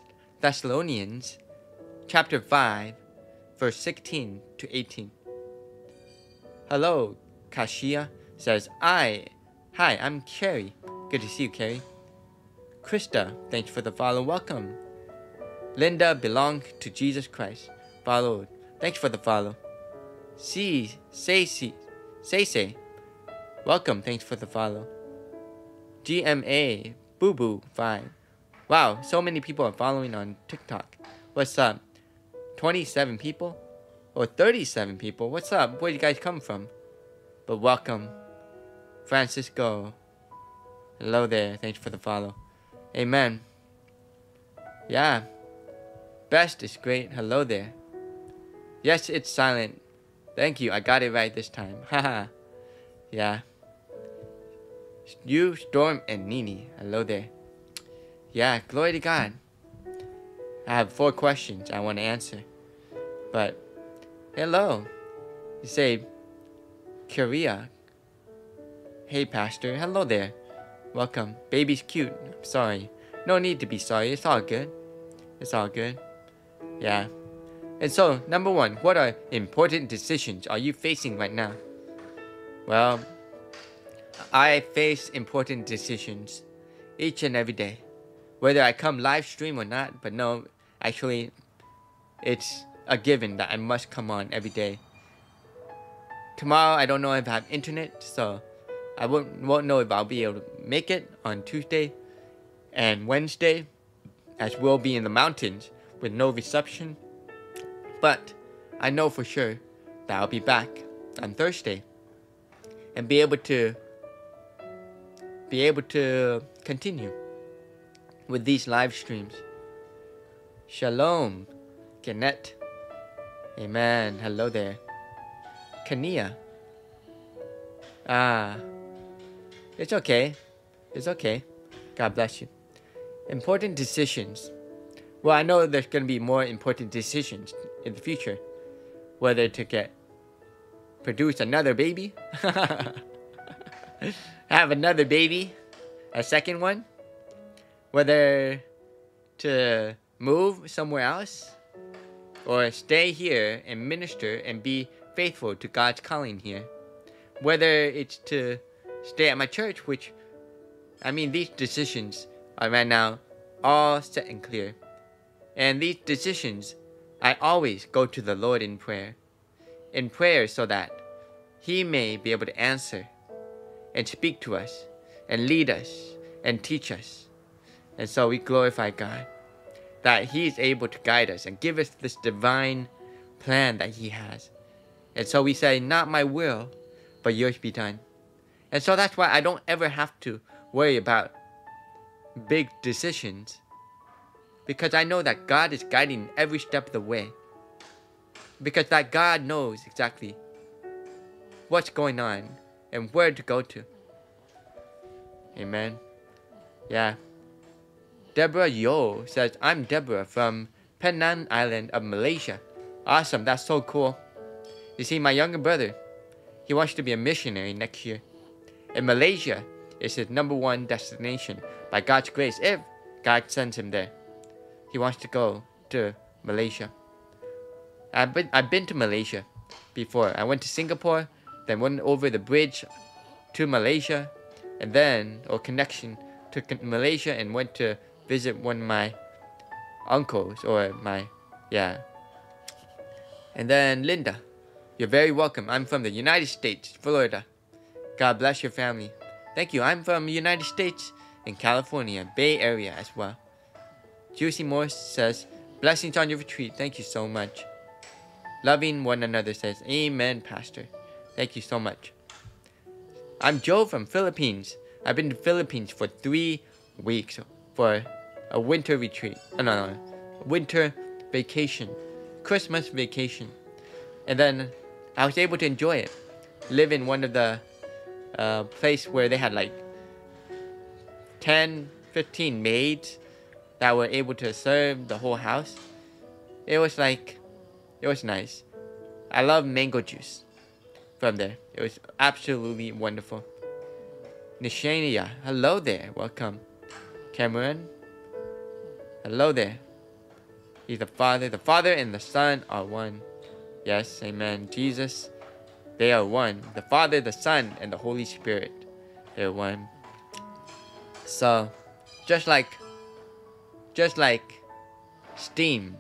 A: Thessalonians chapter five, verse sixteen to eighteen. Hello, Kashia says, I, hi, I'm Carrie. Good to see you, Carrie. Krista, thanks for the follow. Welcome. Linda, belong to Jesus Christ. Followed. Thanks for the follow. C, say, say, say, say. Welcome. Thanks for the follow. G M A, boo boo, five. Wow, so many people are following on TikTok. What's up? twenty-seven people? Or thirty-seven people? What's up? Where you guys come from? But welcome. Francisco. Hello there. Thanks for the follow. Amen. Yeah. Best is great. Hello there. Yes, it's silent. Thank you. I got it right this time. Haha. Yeah. You, Storm, and Nini. Hello there. Yeah, glory to God. I have four questions I want to answer. But, hello. You say, Korea. Hey, Pastor. Hello there. Welcome. Baby's cute. I'm sorry. No need to be sorry. It's all good. It's all good. Yeah. And so, number one, what are important decisions are you facing right now? Well, I face important decisions each and every day. Whether I come live stream or not, but no, actually, it's a given that I must come on every day. Tomorrow, I don't know if I have internet, so I won't, won't know if I'll be able to make it on Tuesday and Wednesday, as we'll be in the mountains with no reception. But I know for sure that I'll be back on Thursday and be able to be able to continue with these live streams. Shalom, Kenneth. Amen. Hello there. Kania. Ah, it's okay. It's okay. God bless you. Important decisions. Well, I know there's going to be more important decisions in the future. Whether to get, produce another baby. Have another baby. A second one. Whether to move somewhere else. Or stay here and minister and be faithful to God's calling here. Whether it's to stay at my church, which, I mean, these decisions are right now all set and clear. And these decisions, I always go to the Lord in prayer. In prayer so that He may be able to answer and speak to us and lead us and teach us. And so we glorify God that He is able to guide us and give us this divine plan that He has. And so we say, not my will, but yours be done. And so that's why I don't ever have to worry about big decisions. Because I know that God is guiding every step of the way. Because that God knows exactly what's going on and where to go to. Amen. Yeah. Deborah Yo says, I'm Deborah from Penang Island of Malaysia. Awesome. That's so cool. You see, my younger brother, he wants to be a missionary next year. And Malaysia is his number one destination by God's grace, if God sends him there. He wants to go to Malaysia. I've been, I've been to Malaysia before. I went to Singapore, then went over the bridge to Malaysia, and then, or connection to Malaysia, and went to visit one of my uncles, or my, yeah. And then Linda, you're very welcome. I'm from the United States, Florida. God bless your family. Thank you. I'm from the United States in California, Bay Area as well. Juicy Morse says, blessings on your retreat. Thank you so much. Loving one another says, amen, Pastor. Thank you so much. I'm Joe from Philippines. I've been to Philippines for three weeks for a winter retreat. Oh, no, no, winter vacation. Christmas vacation. And then I was able to enjoy it. Live in one of the uh, place where they had like ten, fifteen maids that were able to serve the whole house. It was like, it was nice. I love mango juice from there. It was absolutely wonderful. Nishania, hello there. Welcome. Cameron, hello there. He's the Father. The Father and the Son are one. Yes, amen. Jesus, they are one. The Father, the Son, and the Holy Spirit, they're one. So, just like, just like steam,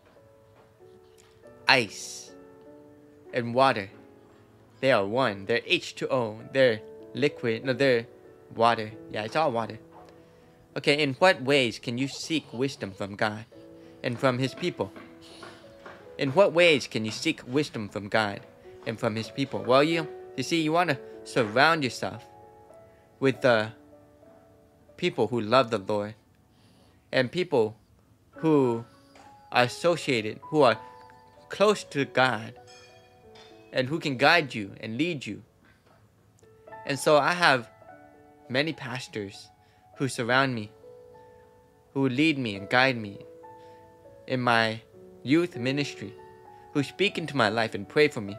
A: ice, and water, they are one. They're H two O. They're liquid. No, they're water. Yeah, it's all water. Okay, in what ways can you seek wisdom from God and from His people? In what ways can you seek wisdom from God and from His people? Well, you, you see, you want to surround yourself with the people who love the Lord and people who are associated, who are close to God and who can guide you and lead you. And so I have many pastors who surround me, who lead me and guide me in my youth ministry, who speak into my life and pray for me.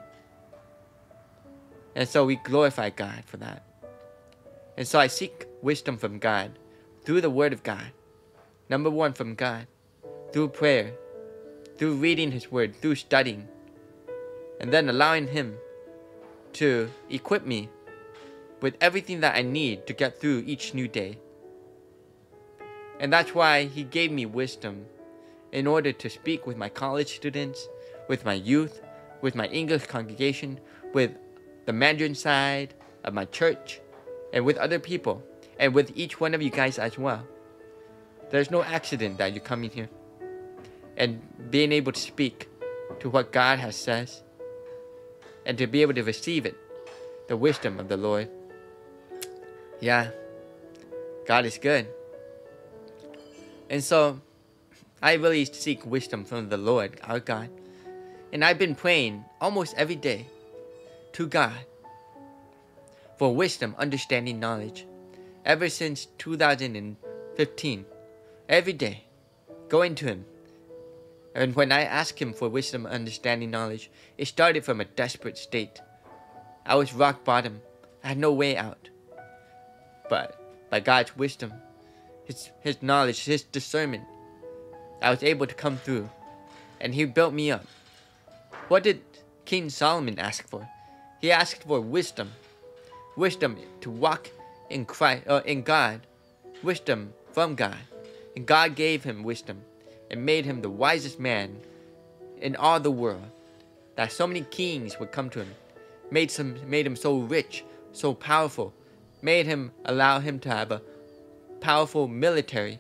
A: And so we glorify God for that. And so I seek wisdom from God through the Word of God. Number one, from God, through prayer, through reading His Word, through studying, and then allowing Him to equip me with everything that I need to get through each new day. And that's why He gave me wisdom in order to speak with my college students, with my youth, with my English congregation, with the Mandarin side of my church, and with other people, and with each one of you guys as well. There's no accident that you're coming here and being able to speak to what God has says and to be able to receive it, the wisdom of the Lord. Yeah, God is good. And so, I really seek wisdom from the Lord, our God. And I've been praying almost every day to God for wisdom, understanding, knowledge. Ever since two thousand fifteen, every day, going to Him. And when I ask Him for wisdom, understanding, knowledge, it started from a desperate state. I was rock bottom. I had no way out. But by God's wisdom, His, His knowledge, His discernment, I was able to come through. And He built me up. What did King Solomon ask for? He asked for wisdom. Wisdom to walk in Christ, uh, in God. Wisdom from God. And God gave him wisdom and made him the wisest man in all the world. That so many kings would come to him. Made, some, made him so rich, so powerful. Made him, allow him to have a powerful military,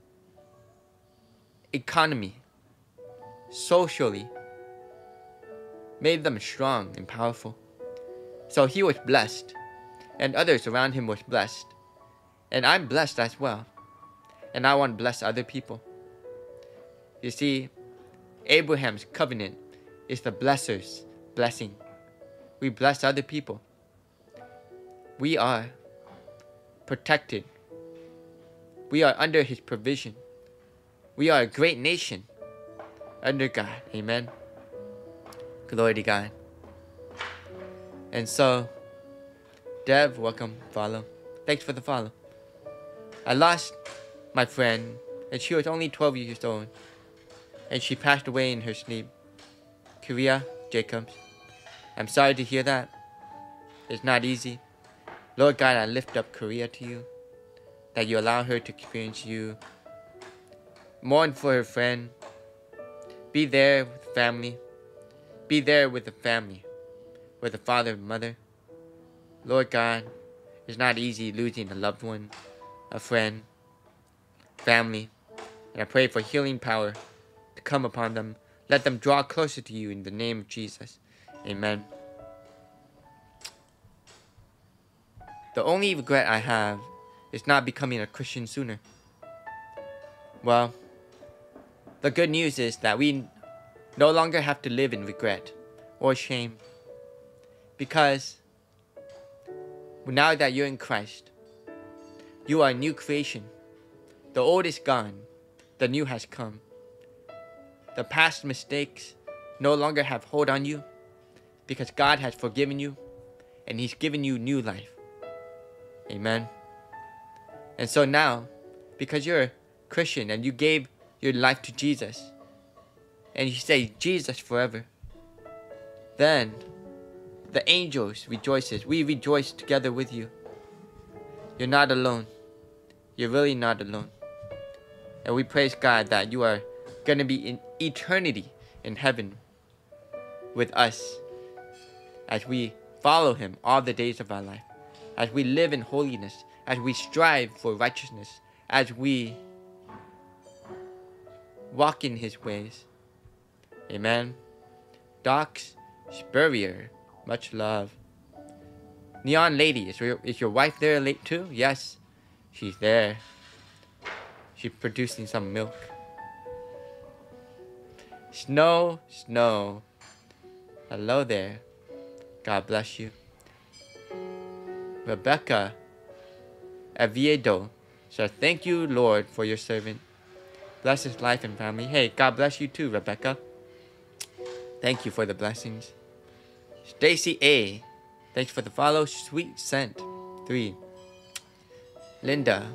A: economy, socially. Made them strong and powerful. So he was blessed. And others around him was blessed. And I'm blessed as well. And I want to bless other people. You see, Abraham's covenant is the blesser's blessing. We bless other people. We are protected. We are under His provision. We are a great nation under God. Amen. Glory to God. And so, Dev, welcome, follow. Thanks for the follow. I lost my friend, and she was only twelve years old, and she passed away in her sleep. Korea Jacobs. I'm sorry to hear that. It's not easy. Lord God, I lift up Korea to you, that you allow her to experience you. Mourn for her friend. Be there with the family. Be there with the family, with the father and mother. Lord God, it's not easy losing a loved one, a friend, family. And I pray for healing power to come upon them. Let them draw closer to you in the name of Jesus. Amen. The only regret I have is not becoming a Christian sooner. Well, the good news is that we no longer have to live in regret or shame. Because now that you're in Christ, you are a new creation. The old is gone. The new has come. The past mistakes no longer have hold on you because God has forgiven you and He's given you new life. Amen. And so now, because you're a Christian and you gave your life to Jesus, and you say Jesus forever, then the angels rejoices. We rejoice together with you. You're not alone. You're really not alone. And we praise God that you are going to be in eternity in heaven with us as we follow him all the days of our life, as we live in holiness, as we strive for righteousness, as we walk in his ways. Amen. Docs Spurrier, much love. Neon Lady, is your, is your wife there late too? Yes, she's there. She's producing some milk. Snow, Snow. Hello there. God bless you. Rebecca Aviedo says, thank you, Lord, for your servant. Bless his life and family. Hey, God bless you too, Rebecca. Thank you for the blessings. Stacy A. Thanks for the follow. Sweet Scent. Three. Linda.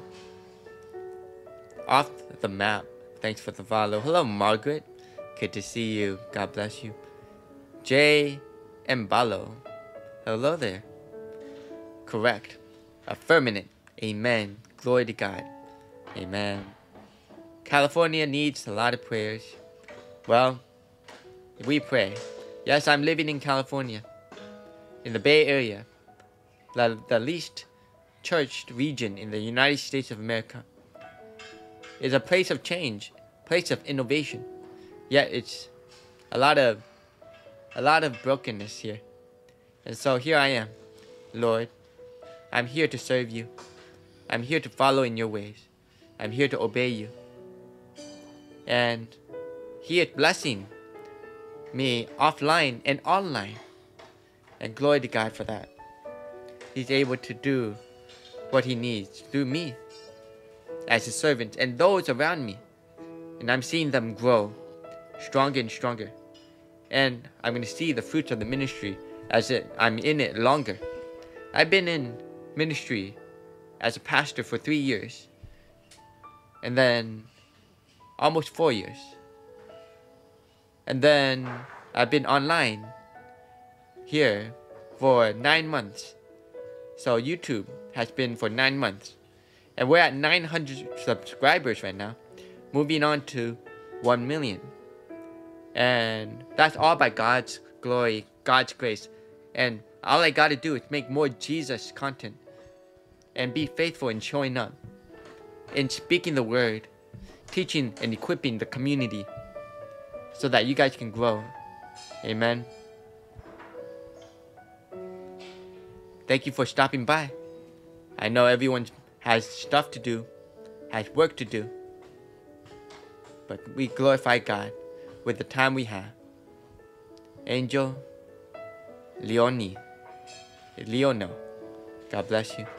A: Off the Map. Thanks for the follow. Hello, Margaret. Good to see you. God bless you. J. Mbalo. Hello there. Correct. Affirmative. Amen. Glory to God. Amen. California needs a lot of prayers. Well, we pray. Yes, I'm living in California, in the Bay Area, the, the least churched region in the United States of America. It's a place of change, place of innovation. Yet it's a lot of, a lot of brokenness here. And so here I am, Lord. I'm here to serve you. I'm here to follow in your ways. I'm here to obey you. And he is blessing me offline and online. And glory to God for that. He's able to do what he needs through me as his servant and those around me. And I'm seeing them grow stronger and stronger. And I'm going to see the fruits of the ministry as it, I'm in it longer. I've been in ministry as a pastor for three years. And then almost four years. And then I've been online here for nine months. So YouTube has been for nine months. And we're at nine hundred subscribers right now. Moving on to one million. And that's all by God's glory, God's grace. And all I gotta do is make more Jesus content. And be faithful in showing up. In speaking the word. Teaching and equipping the community. So that you guys can grow. Amen. Thank you for stopping by. I know everyone has stuff to do. Has work to do. But we glorify God with the time we have. Angel Leonie. Leono. God bless you.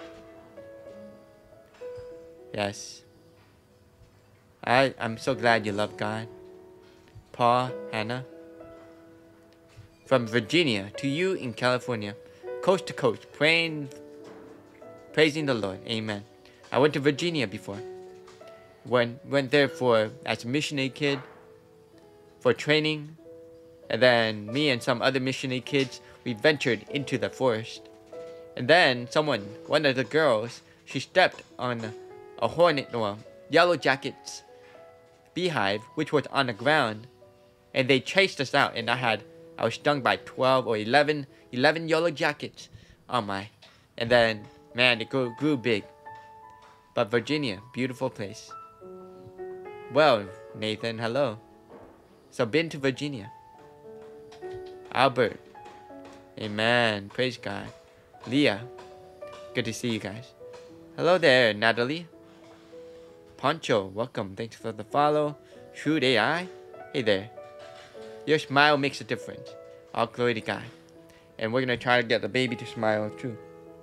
A: Yes. I, I'm so glad you love God. Paul, Hannah. From Virginia to you in California. Coast to coast. Praying, praising the Lord. Amen. I went to Virginia before. Went, went there for as a missionary kid. For training. And then me and some other missionary kids, we ventured into the forest. And then someone, one of the girls, she stepped on a hornet, well, yellow jacket's beehive, which was on the ground. And they chased us out, and I had, I was stung by twelve or eleven, eleven yellow jackets. Oh my. And then, man, it grew, grew big. But Virginia, beautiful place. Well, Nathan, hello. So been to Virginia. Albert. Amen. Praise God. Leah. Good to see you guys. Hello there, Natalie. Poncho, welcome. Thanks for the follow. Shrewd A I. Hey there. Your smile makes a difference. All glory to God. And we're going to try to get the baby to smile too.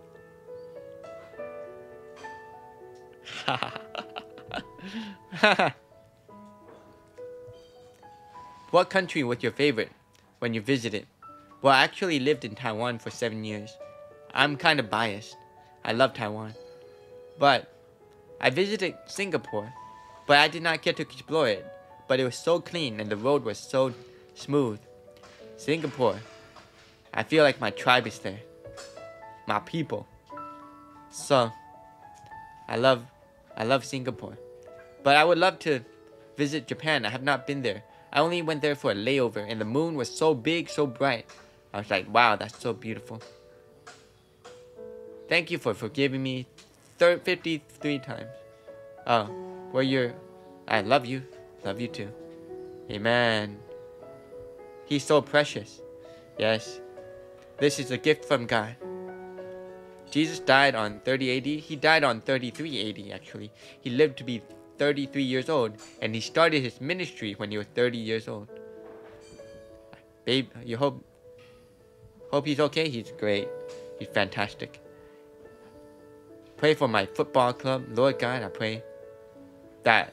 A: What country was your favorite when you visited? Well, I actually lived in Taiwan for seven years. I'm kind of biased. I love Taiwan. But I visited Singapore, but I did not get to explore it. but it was so clean and the road was so smooth. Singapore, I feel like my tribe is there. My people. So, I love, I love Singapore. But I would love to visit Japan. I have not been there. I only went there for a layover and the moon was so big, so bright. I was like, wow, that's so beautiful. Thank you for forgiving me fifty-three times. Oh, well, you're... I love you. Love you too. Amen. He's so precious. Yes. This is a gift from God. Jesus died on thirty A D. He died on thirty-three A D actually. He lived to be thirty-three years old. And he started his ministry when he was thirty years old. Babe, you hope... Hope he's okay. He's great. He's fantastic. Pray for my football club. Lord God, I pray that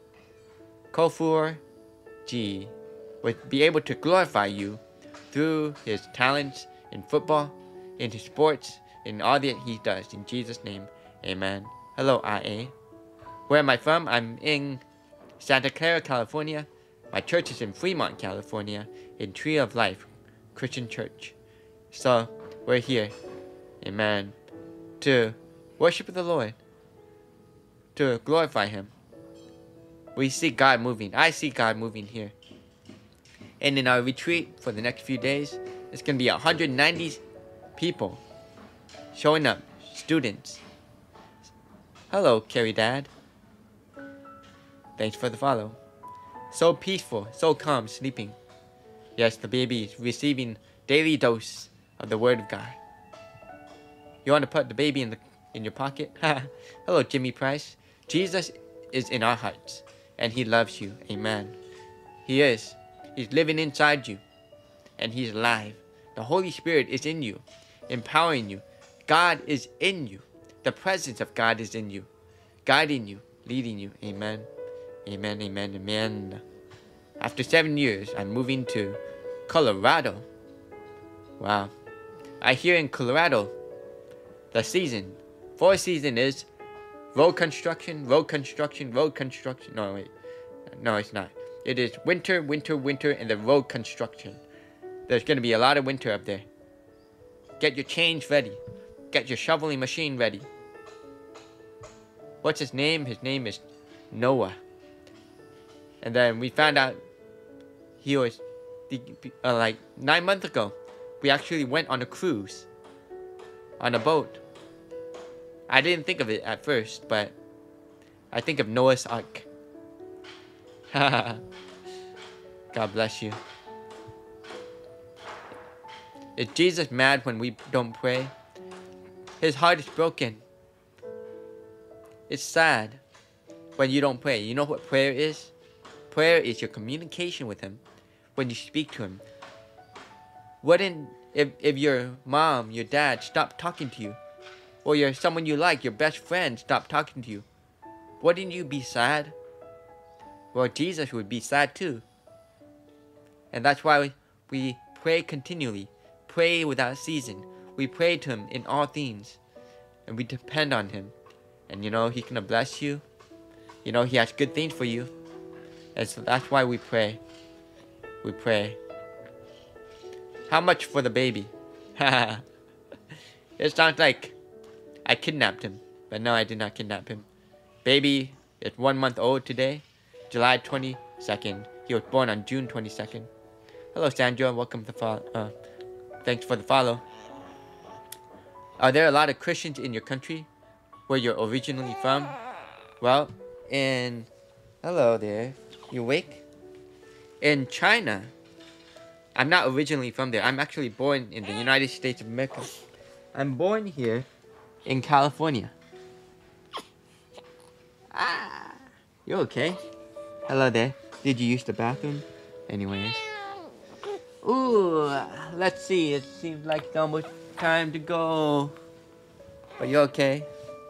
A: Kofur G would be able to glorify you through his talents in football, in his sports, in all that he does. In Jesus' name, amen. Hello, I A. Where am I from? I'm in Santa Clara, California. My church is in Fremont, California, in Tree of Life Christian Church. So, we're here, amen, to worship the Lord, to glorify him. We see God moving. I see God moving here. And in our retreat for the next few days, it's going to be one hundred ninety people showing up, students. Hello, Carrie Dad. Thanks for the follow. So peaceful, so calm, sleeping. Yes, the baby is receiving daily dose of the Word of God. You want to put the baby in the in your pocket? Hello, Jimmy Price. Jesus is in our hearts, and he loves you. Amen. He is. He's living inside you, and he's alive. The Holy Spirit is in you, empowering you. God is in you. The presence of God is in you, guiding you, leading you. Amen. Amen, amen, amen. After seven years, I'm moving to Colorado. Wow. I hear in Colorado, the season, four season is road construction, road construction, road construction. No, wait. No, it's not. It is winter, winter, winter, and the road construction. There's going to be a lot of winter up there. Get your chains ready. Get your shoveling machine ready. What's his name? His name is Noah. And then we found out he was, uh, like, nine months ago, we actually went on a cruise. On a boat. I didn't think of it at first, but I think of Noah's Ark. God bless you. Is Jesus mad when we don't pray? His heart is broken. It's sad when you don't pray. You know what prayer is? Prayer is your communication with him when you speak to him. Wouldn't, if, if your mom, your dad stopped talking to you, or your someone you like, your best friend stopped talking to you, wouldn't you be sad? Well, Jesus would be sad too. And that's why we, we pray continually. Pray without season. We pray to him in all things. And we depend on him. And you know, he's going to bless you. You know, he has good things for you. And so that's why we pray. We pray. How much for the baby? It sounds like I kidnapped him. But no, I did not kidnap him. Baby is one month old today. July twenty-second. He was born on June twenty-second. Hello, Sandra. Welcome to follow. Uh, thanks for the follow. Are there a lot of Christians in your country where you're originally from? Well, in... Hello there. You awake? In China. I'm not originally from there. I'm actually born in the United States of America. I'm born here in California. Ah, you okay? Hello there. Did you use the bathroom? Anyways. Ooh, let's see. It seems like it's almost time to go. But you okay?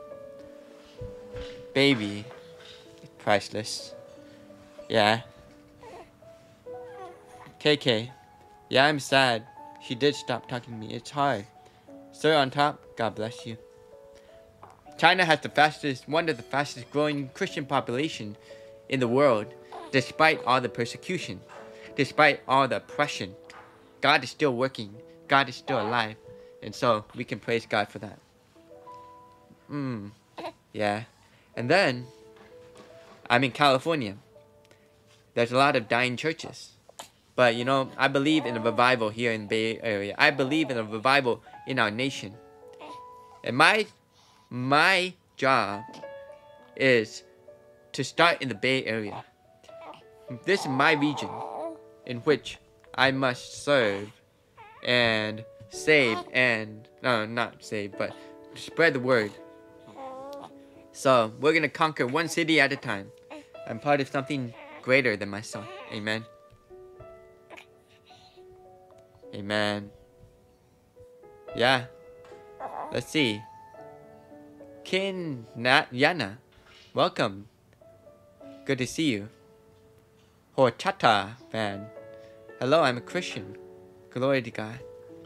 A: Baby. Priceless. Yeah. K K. Yeah, I'm sad. She did stop talking to me. It's hard. Sir on top, God bless you. China has the fastest, one of the fastest growing Christian population in the world. Despite all the persecution, despite all the oppression, God is still working. God is still alive. And so we can praise God for that. Mm, yeah. And then, I'm in California. There's a lot of dying churches. But, you know, I believe in a revival here in the Bay Area. I believe in a revival in our nation. And my, my job is to start in the Bay Area. This is my region in which I must serve and save and, no, not save, but spread the word. So, we're going to conquer one city at a time. I'm part of something greater than myself. Amen. Amen. Yeah. Let's see. Kin Nat Yana. Welcome. Good to see you. Horchata fan. Hello, I'm a Christian. Glory to God.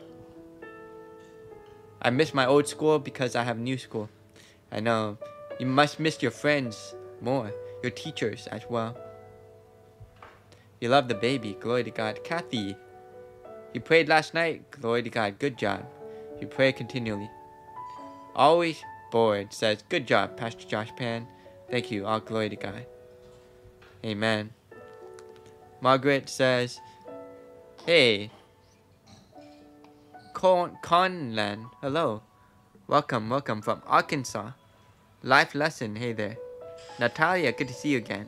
A: I miss my old school because I have new school. I know. You must miss your friends more. Your teachers as well. You love the baby. Glory to God. Kathy. You prayed last night. Glory to God. Good job. You pray continually. Always bored. Says, good job, Pastor Josh Pan. Thank you. All glory to God. Amen. Margaret says, hey. Con Conlan. Hello. Welcome, welcome from Arkansas. Life lesson. Hey there. Natalia, good to see you again.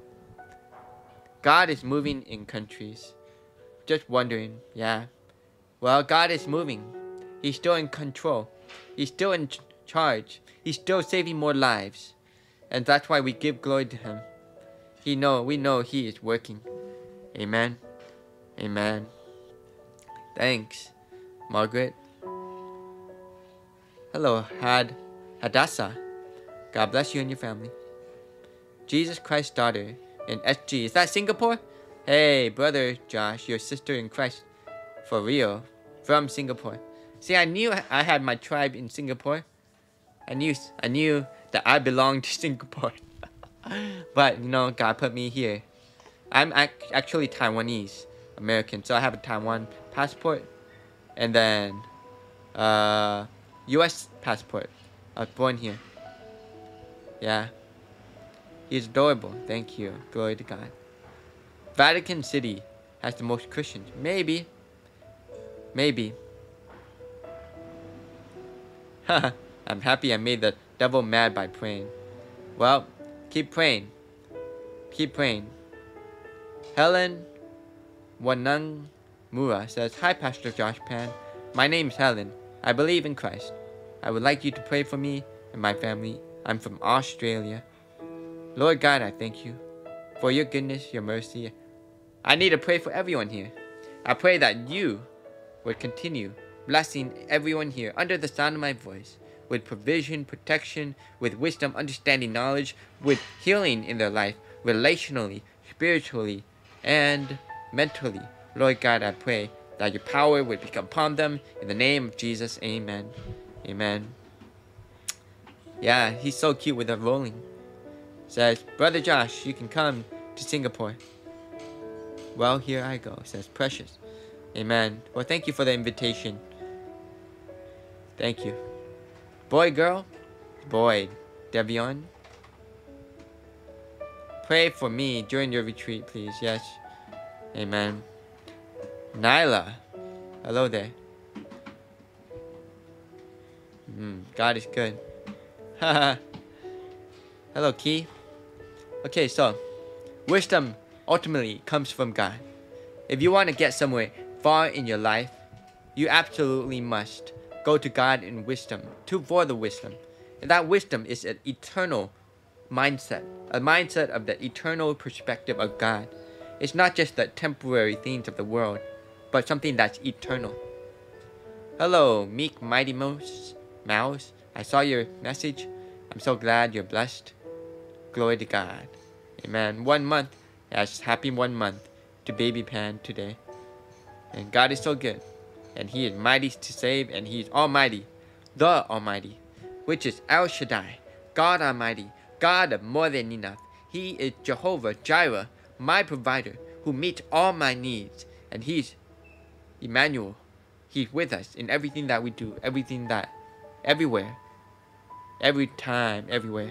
A: God is moving in countries. Just wondering, yeah. Well, God is moving. He's still in control. He's still in ch charge. He's still saving more lives. And that's why we give glory to Him. He know, we know He is working. Amen. Amen. Thanks, Margaret. Hello, Had Hadassah. God bless you and your family. Jesus Christ's daughter in S G. Is that Singapore? Hey, brother Josh, your sister in Christ. For real. From Singapore. See, I knew I had my tribe in Singapore. I knew I knew that I belonged to Singapore. But, you know, God put me here. I'm ac actually Taiwanese American. So I have a Taiwan passport. And then, uh, U S passport. I was born here. Yeah. He's adorable. Thank you. Glory to God. Vatican City has the most Christians. Maybe. Maybe. Haha. I'm happy I made the devil mad by praying. Well, keep praying. Keep praying. Helen Wanang Mura says, hi, Pastor Josh Pan. My name is Helen. I believe in Christ. I would like you to pray for me and my family. I'm from Australia. Lord God, I thank you for your goodness, your mercy. I need to pray for everyone here. I pray that you would continue blessing everyone here under the sound of my voice with provision, protection, with wisdom, understanding, knowledge, with healing in their life, relationally, spiritually, and mentally. Lord God, I pray that your power would be upon them in the name of Jesus. Amen. Amen. Yeah, he's so cute with the rolling. Says, Brother Josh, you can come to Singapore. Well, here I go. Says, precious. Amen. Well, thank you for the invitation. Thank you. Boy, girl. Boy, Devion. Pray for me during your retreat, please. Yes. Amen. Nyla. Hello there. Mm, God is good. Haha. Hello, Key. Okay, so, wisdom ultimately comes from God. If you want to get somewhere far in your life, you absolutely must go to God in wisdom, to for the wisdom. And that wisdom is an eternal mindset, a mindset of the eternal perspective of God. It's not just the temporary things of the world, but something that's eternal. Hello, meek mighty mouse. Mouse. I saw your message. I'm so glad you're blessed. Glory to God. Amen. One month. Yes, happy one month to Baby Pan today. And God is so good. And He is mighty to save. And He is almighty. The Almighty. Which is El Shaddai. God Almighty. God of more than enough. He is Jehovah Jireh. my provider, who meets all my needs. And He's Emmanuel. He's with us in everything that we do, everything that, everywhere, every time, everywhere.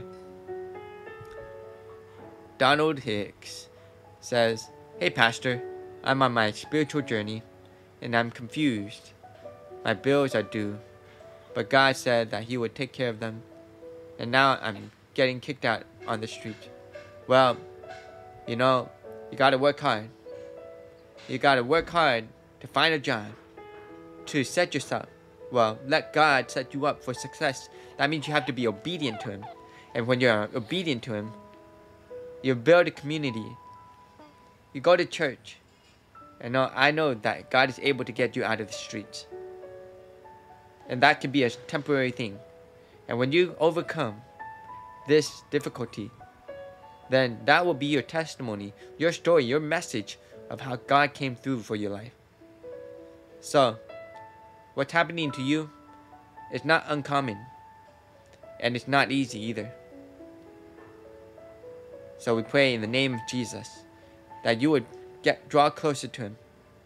A: Donald Hicks says, "Hey Pastor, I'm on my spiritual journey and I'm confused. My bills are due, but God said that He would take care of them, and now I'm getting kicked out on the street. Well, you know, you gotta work hard. You gotta work hard to find a job, to set yourself. Well, let God set you up for success. That means you have to be obedient to Him. And when you're obedient to Him, you build a community. You go to church. And now I know that God is able to get you out of the streets. And that can be a temporary thing. And when you overcome this difficulty, then that will be your testimony, your story, your message of how God came through for your life. So, what's happening to you is not uncommon. And it's not easy either. So we pray in the name of Jesus that you would get draw closer to Him.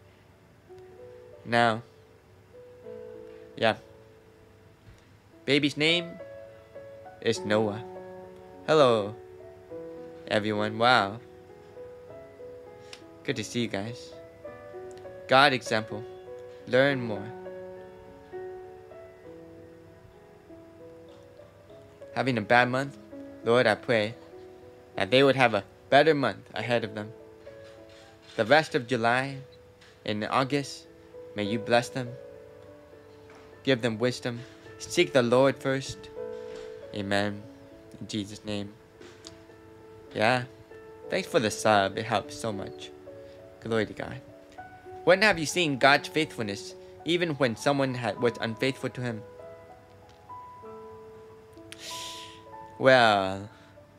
A: Now, yeah. Baby's name is Noah. Hello, everyone. Wow. Good to see you guys. God example. Learn more. Having a bad month? Lord, I pray that they would have a better month ahead of them. The rest of July and August, may you bless them. Give them wisdom. Seek the Lord first. Amen. In Jesus' name. Yeah. Thanks for the sub. It helps so much. Glory to God. When have you seen God's faithfulness, even when someone had, was unfaithful to Him? Well,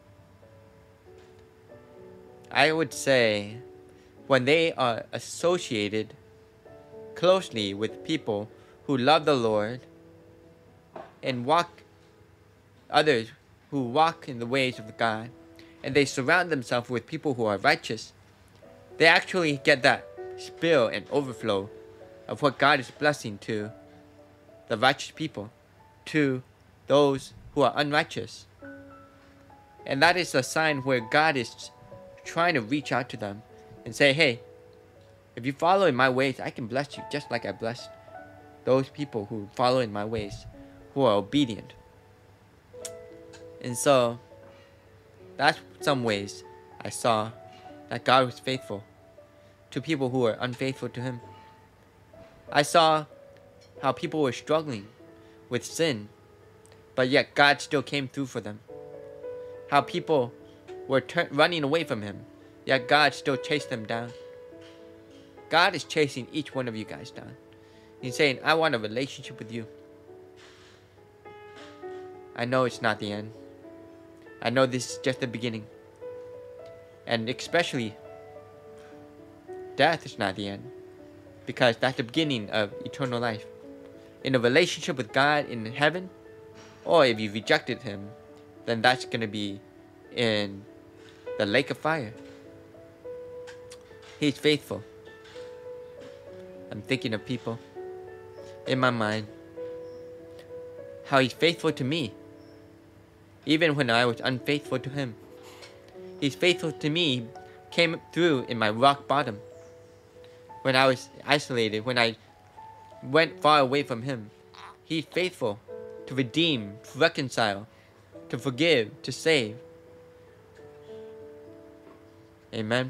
A: I would say when they are associated closely with people who love the Lord and walk others who walk in the ways of God, and they surround themselves with people who are righteous, they actually get that spill and overflow of what God is blessing to the righteous people, to those who are unrighteous. And that is a sign where God is trying to reach out to them and say, hey, if you follow in my ways, I can bless you just like I blessed those people who follow in my ways, who are obedient. And so, that's some ways I saw that God was faithful to people who are unfaithful to Him. I saw how people were struggling with sin, but yet God still came through for them. How people were tur- running away from Him, yet God still chased them down. God is chasing each one of you guys down. He's saying, I want a relationship with you. I know it's not the end. I know this is just the beginning. And especially, death is not the end. Because that's the beginning of eternal life. In a relationship with God in heaven, or if you rejected Him, then that's going to be in the lake of fire. He's faithful. I'm thinking of people in my mind, how He's faithful to me, even when I was unfaithful to Him. He's faithful to me. He came through in my rock bottom, when I was isolated, when I went far away from Him. He's faithful to redeem, to reconcile, to forgive, to save. Amen.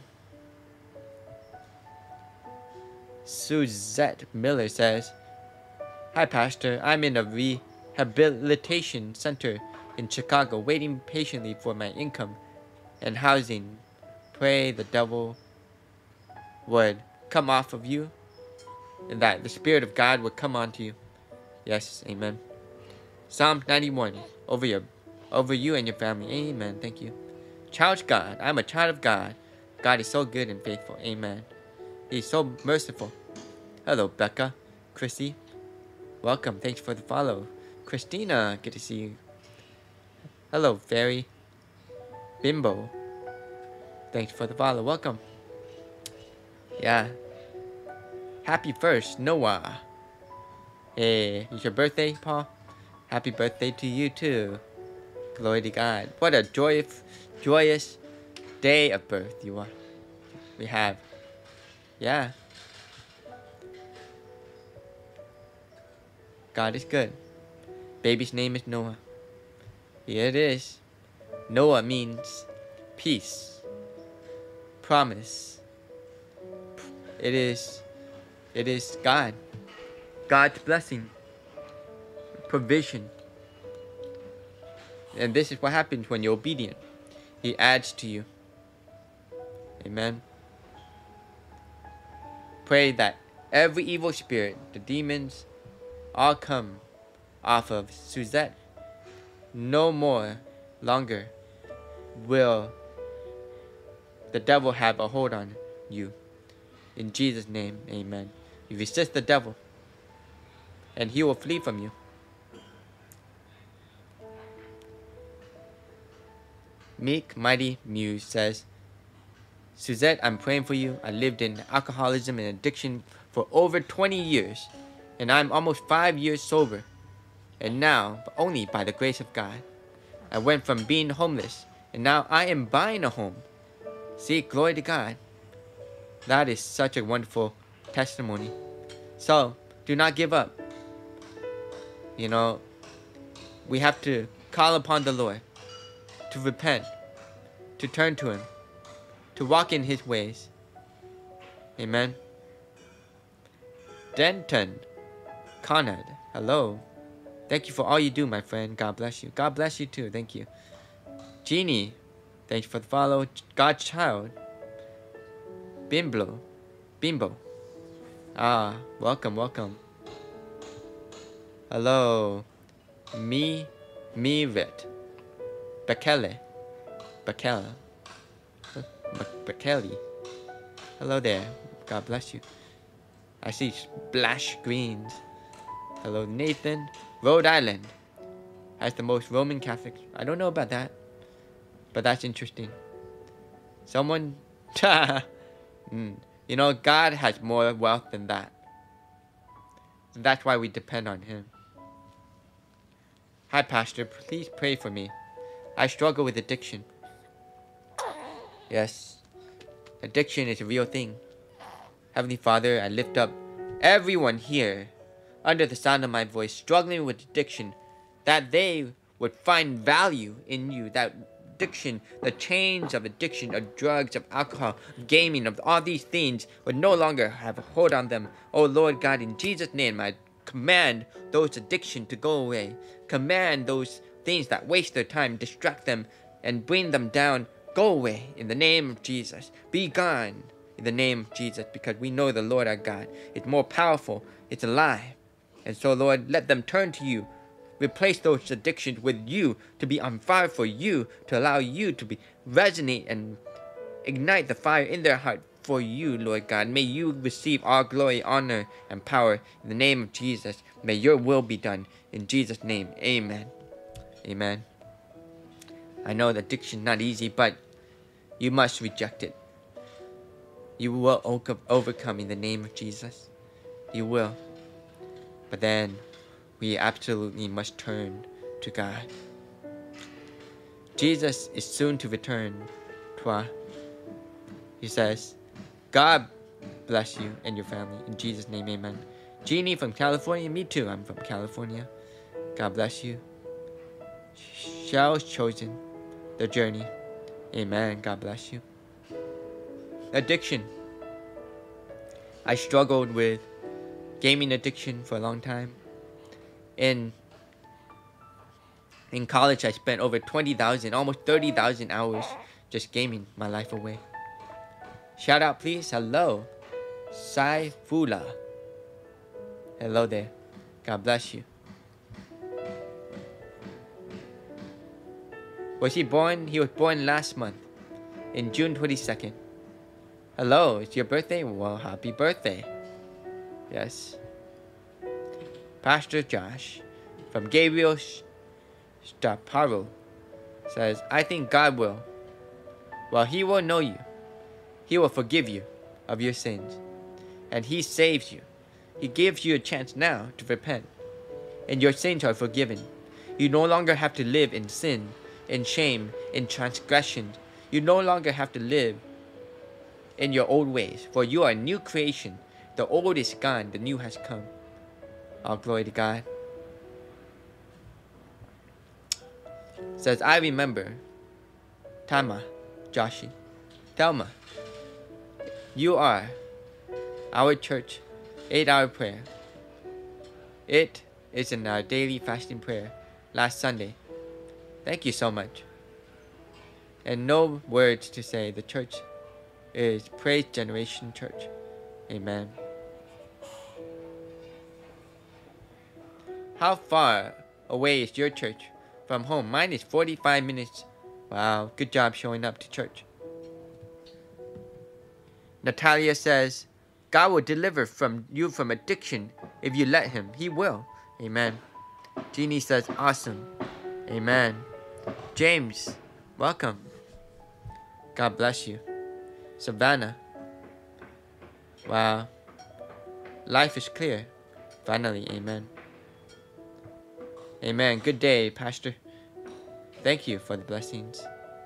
A: Suzette Miller says, Hi Pastor, I'm in a rehabilitation center in Chicago, waiting patiently for my income and housing. Pray the devil would come off of you and that the Spirit of God would come onto you. Yes, amen. Psalm ninety-one, over your, over you and your family. Amen. Thank you. Child of God, I'm a child of God. God is so good and faithful. Amen. He's so merciful. Hello, Becca, Chrissy. Welcome. Thanks for the follow. Christina, good to see you. Hello, Fairy. Bimbo. Thanks for the follow. Welcome. Yeah. Happy first, Noah. Hey, it's your birthday, Paul? Happy birthday to you too. Glory to God. What a joyous, joyous day of birth you are. We have. Yeah. God is good. Baby's name is Noah. Here it is. Noah means peace, promise. It is, it is God. God's blessing, provision. And this is what happens when you're obedient. He adds to you. Amen. Pray that every evil spirit, the demons, all come off of Suzette. No more longer will the devil have a hold on you. In Jesus' name, amen. You resist the devil, and he will flee from you. Meek Mighty Muse says, Suzette, I'm praying for you. I lived in alcoholism and addiction for over twenty years, and I'm almost five years sober. And now, only by the grace of God, I went from being homeless, and now I am buying a home. See, glory to God. That is such a wonderful testimony. So, do not give up. You know, we have to call upon the Lord, to repent, to turn to Him, to walk in His ways. Amen. Denton Conrad, hello. Thank you for all you do, my friend. God bless you. God bless you too. Thank you. Jeannie, thanks for the follow. God's child. Bimbo. Bimbo. Ah, welcome, welcome. Hello. Me, me, Rit. Bekele. Bekele. Bekele. Hello there. God bless you. I see splash greens. Hello, Nathan. Rhode Island has the most Roman Catholics. I don't know about that, but that's interesting. Someone, mm, you know, God has more wealth than that. And that's why we depend on Him. Hi, Pastor. Please pray for me. I struggle with addiction. Yes, addiction is a real thing. Heavenly Father, I lift up everyone here under the sound of my voice, struggling with addiction, that they would find value in you, that addiction, the chains of addiction, of drugs, of alcohol, gaming, of all these things would no longer have a hold on them. Oh Lord God, in Jesus' name, I command those addictions to go away. Command those things that waste their time, distract them, and bring them down, go away in the name of Jesus. Be gone in the name of Jesus, because we know the Lord our God is more powerful, it's alive. And so, Lord, let them turn to you. Replace those addictions with you, to be on fire for you, to allow you to be resonate and ignite the fire in their heart for you, Lord God. May you receive all glory, honor, and power in the name of Jesus. May your will be done. In Jesus' name, amen. Amen. I know that addiction is not easy, but you must reject it. You will overcome in the name of Jesus. You will. But then, we absolutely must turn to God. Jesus is soon to return. Toi. He says, God bless you and your family. In Jesus' name, amen. Jeannie from California. Me too. I'm from California. God bless you. Shell's chosen the journey. Amen. God bless you. Addiction. I struggled with gaming addiction for a long time. In in college, I spent over twenty thousand, almost thirty thousand hours just gaming my life away. Shout out, please. Hello, Saifullah. Hello there. God bless you. Was he born? He was born last month, in June twenty-second. Hello, it's your birthday? Well, happy birthday. Yes. Pastor Josh from Gabriel Staparo says, I think God will Well, he will know you. He will forgive you of your sins. And he saves you. He gives you a chance now to repent. And your sins are forgiven. You no longer have to live in sin, in shame, in transgression. You no longer have to live in your old ways, for you are a new creation. The old is gone, the new has come. All glory to God. It says, I remember Tama, Joshi, Thelma, you are our church, eight-hour prayer. It is in our daily fasting prayer last Sunday. Thank you so much. And no words to say. The church is Praise Generation Church. Amen. How far away is your church from home? Mine is forty-five minutes. Wow, good job showing up to church. Natalia says, God will deliver from you from addiction if you let him. He will. Amen. Jeannie says, awesome. Amen. James, welcome. God bless you. Savannah. Wow. Life is clear. Finally, amen. Amen. Good day, Pastor. Thank you for the blessings.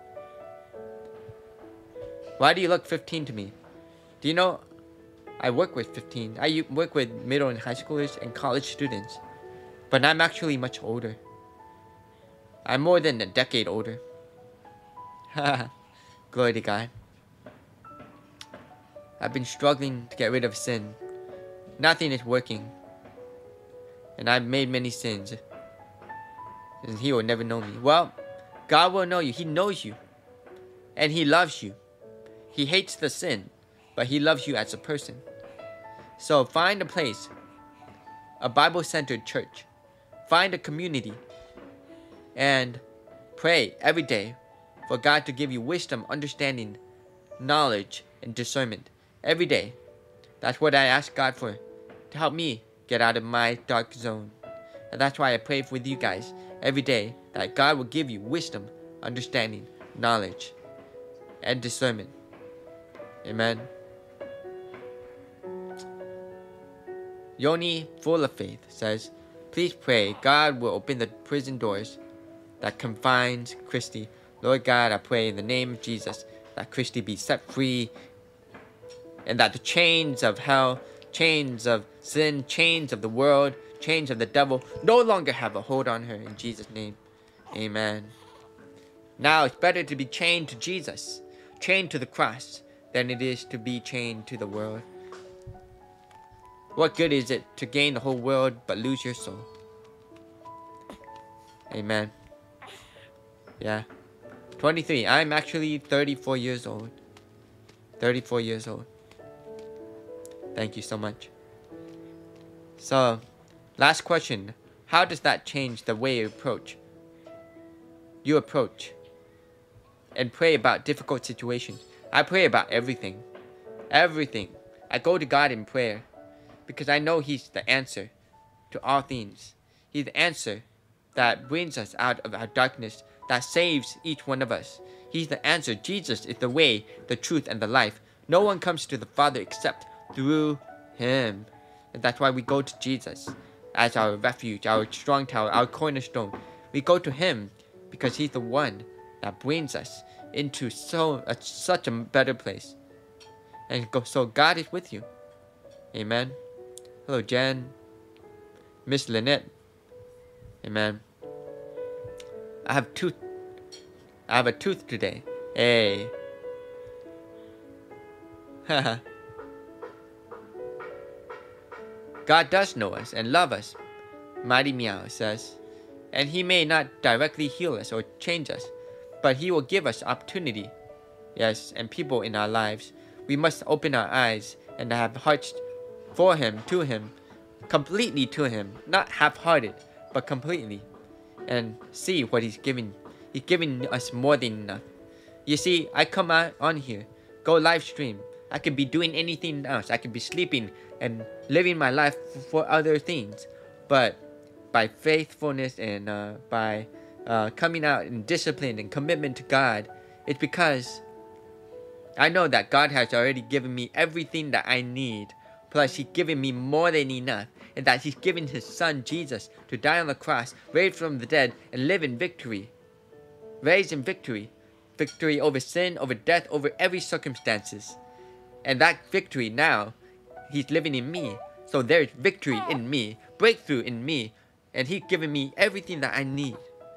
A: Why do you look fifteen to me? Do you know, I work with fifteen. I work with middle and high schoolers and college students. But I'm actually much older. I'm more than a decade older. Glory to God. I've been struggling to get rid of sin. Nothing is working. And I've made many sins. And he will never know me. Well, God will know you. He knows you. And he loves you. He hates the sin, but he loves you as a person. So find a place, a Bible-centered church. Find a community. And pray every day for God to give you wisdom, understanding, knowledge, and discernment. Every day. That's what I ask God for. To help me get out of my dark zone. And that's why I pray with you guys every day. That God will give you wisdom, understanding, knowledge, and discernment. Amen. Yoni, full of faith, says, please pray God will open the prison doors that confines Christy. Lord God, I pray in the name of Jesus that Christy be set free and that the chains of hell, chains of sin, chains of the world, chains of the devil no longer have a hold on her in Jesus' name. Amen. Now it's better to be chained to Jesus, chained to the cross, than it is to be chained to the world. What good is it to gain the whole world but lose your soul? Amen. Yeah. twenty-three. I'm actually thirty-four years old. thirty-four years old. Thank you so much. So, last question. How does that change the way you approach? You approach and pray about difficult situations. I pray about everything. Everything. I go to God in prayer because I know he's the answer to all things. He's the answer that brings us out of our darkness, that saves each one of us. He's the answer. Jesus is the way, the truth, and the life. No one comes to the Father except through him. And that's why we go to Jesus as our refuge, our strong tower, our cornerstone. We go to him because he's the one that brings us into so uh, such a better place. And go, so God is with you. Amen. Hello, Jen. Miss Lynette. Amen. I have tooth. I have a tooth today. Hey. Haha. God does know us and love us, Mighty Meow says. And he may not directly heal us or change us, but he will give us opportunity. Yes, and people in our lives. We must open our eyes and have hearts for him, to him, completely to him. Not half-hearted, but completely. And see what he's giving. He's giving us more than enough. You see, I come out on here, go live stream. I could be doing anything else. I could be sleeping and living my life for other things. But by faithfulness and uh, by uh, coming out in discipline and commitment to God, it's because I know that God has already given me everything that I need. Plus, He's given me more than enough. And that He's given His Son, Jesus, to die on the cross, raise from the dead, and live in victory. Raise in victory. Victory over sin, over death, over every circumstances. And that victory now, He's living in me. So there's victory in me, breakthrough in me. And He's given me everything that I need.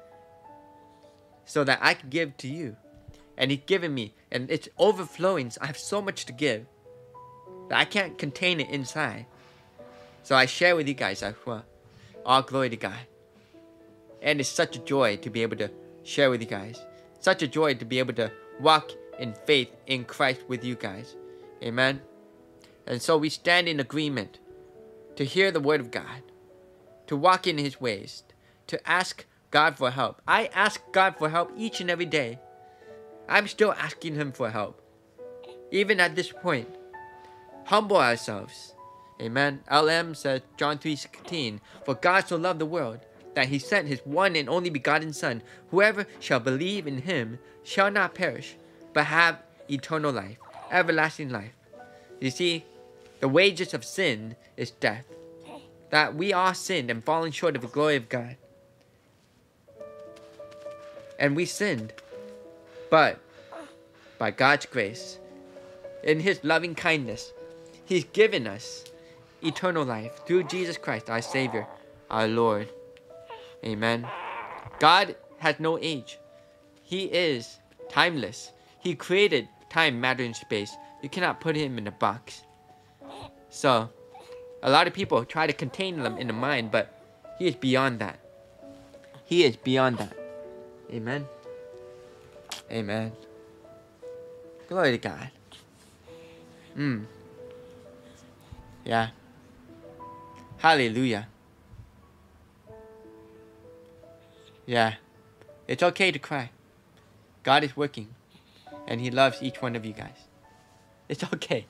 A: So that I can give to you. And He's given me, and it's overflowing. So I have so much to give that I can't contain it inside. So I share with you guys as well. All glory to God. And it's such a joy to be able to share with you guys. Such a joy to be able to walk in faith in Christ with you guys. Amen. And so we stand in agreement to hear the word of God, to walk in His ways, to ask God for help. I ask God for help each and every day. I'm still asking Him for help. Even at this point, humble ourselves. Amen. L M says, John three sixteen, for God so loved the world, that He sent His one and only begotten Son. Whoever shall believe in Him shall not perish, but have eternal life, everlasting life. You see, the wages of sin is death. That we are sinned and fallen short of the glory of God. And we sinned. But by God's grace, in His loving kindness, He's given us eternal life through Jesus Christ, our Savior, our Lord. Amen. God has no age. He is timeless. He created time, matter, and space. You cannot put Him in a box. So, a lot of people try to contain Him in the mind, but He is beyond that. He is beyond that. Amen. Amen. Glory to God. Hmm. Yeah. Hallelujah. Yeah. It's okay to cry. God is working. And He loves each one of you guys. It's okay.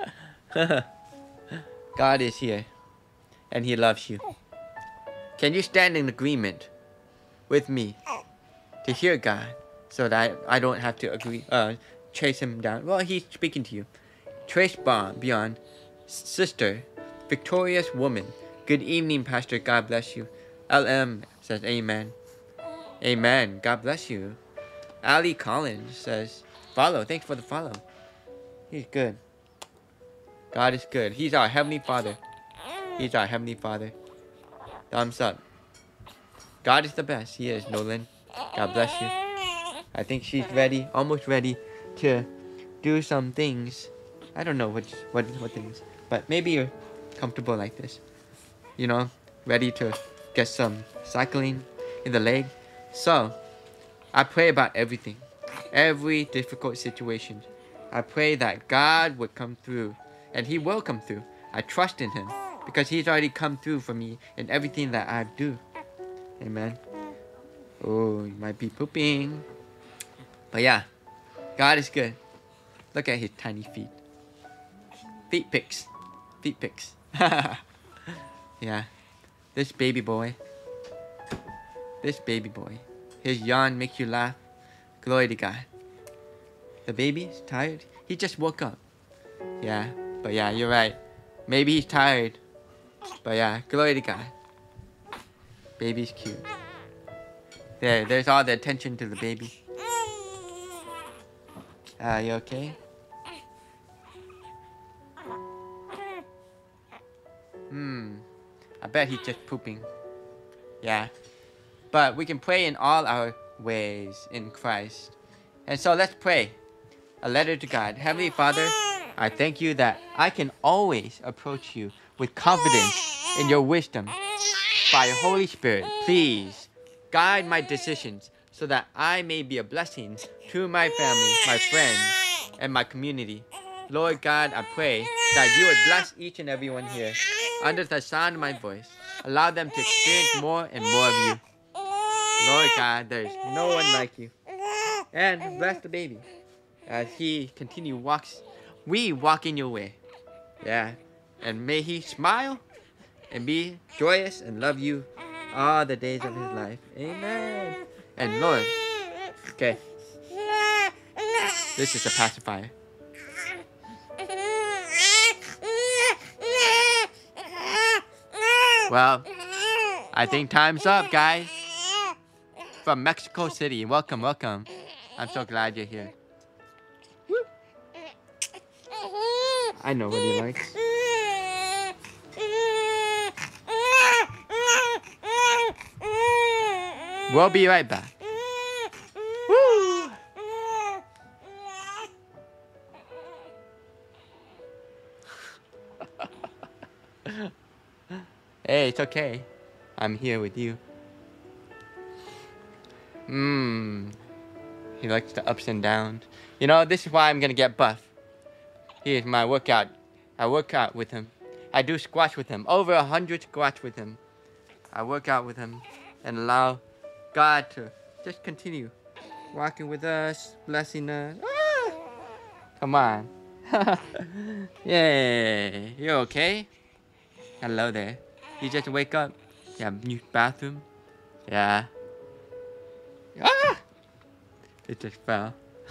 A: God is here. And He loves you. Can you stand in agreement with me to hear God so that I, I don't have to agree, uh, chase Him down? Well, He's speaking to you. Trace beyond. Sister, victorious woman. Good evening, Pastor. God bless you. L M says amen. Amen. God bless you. Ali Collins says follow. Thanks for the follow. He's good. God is good. He's our Heavenly Father. He's our Heavenly Father. Thumbs up. God is the best. He is, Nolan. God bless you. I think she's ready, almost ready to do some things. I don't know which, what, what things. But maybe you're comfortable like this. You know, ready to get some cycling in the leg. So, I pray about everything. Every difficult situation. I pray that God would come through. And He will come through. I trust in Him. Because He's already come through for me in everything that I do. Amen. Oh, you might be pooping. But yeah, God is good. Look at His tiny feet. Feet pics. Feet pics. Yeah. This baby boy. This baby boy. His yawn makes you laugh. Glory to God. The baby's tired. He just woke up. Yeah. But yeah, you're right. Maybe he's tired. But yeah, glory to God. Baby's cute. There, there's all the attention to the baby. Are you okay? Hmm. I bet he's just pooping. Yeah. But we can pray in all our ways in Christ. And so let's pray. A letter to God. Heavenly Father, I thank You that I can always approach You with confidence in Your wisdom. By Your Holy Spirit, please guide my decisions so that I may be a blessing to my family, my friends, and my community. Lord God, I pray that You would bless each and everyone here under the sound of my voice. Allow them to experience more and more of You. Lord God, there is no one like You. And bless the baby as he continue walks. We walk in Your way. Yeah. And may he smile and be joyous and love You all the days of his life. Amen. And Lord, okay. This is a pacifier. Well, I think time's up, guys. From Mexico City. Welcome, welcome. I'm so glad you're here. Woo. I know what he likes. We'll be right back. Woo. Hey, it's okay. I'm here with you. Mmm. He likes the ups and downs. You know, this is why I'm gonna get buff. Here's my workout. I work out with him. I do squats with him. Over a hundred squats with him. I work out with him and allow God to just continue walking with us, blessing us. Ah! Come on. Yay. You okay? Hello there. You just wake up? You have a new bathroom? Yeah. Ah! It just fell.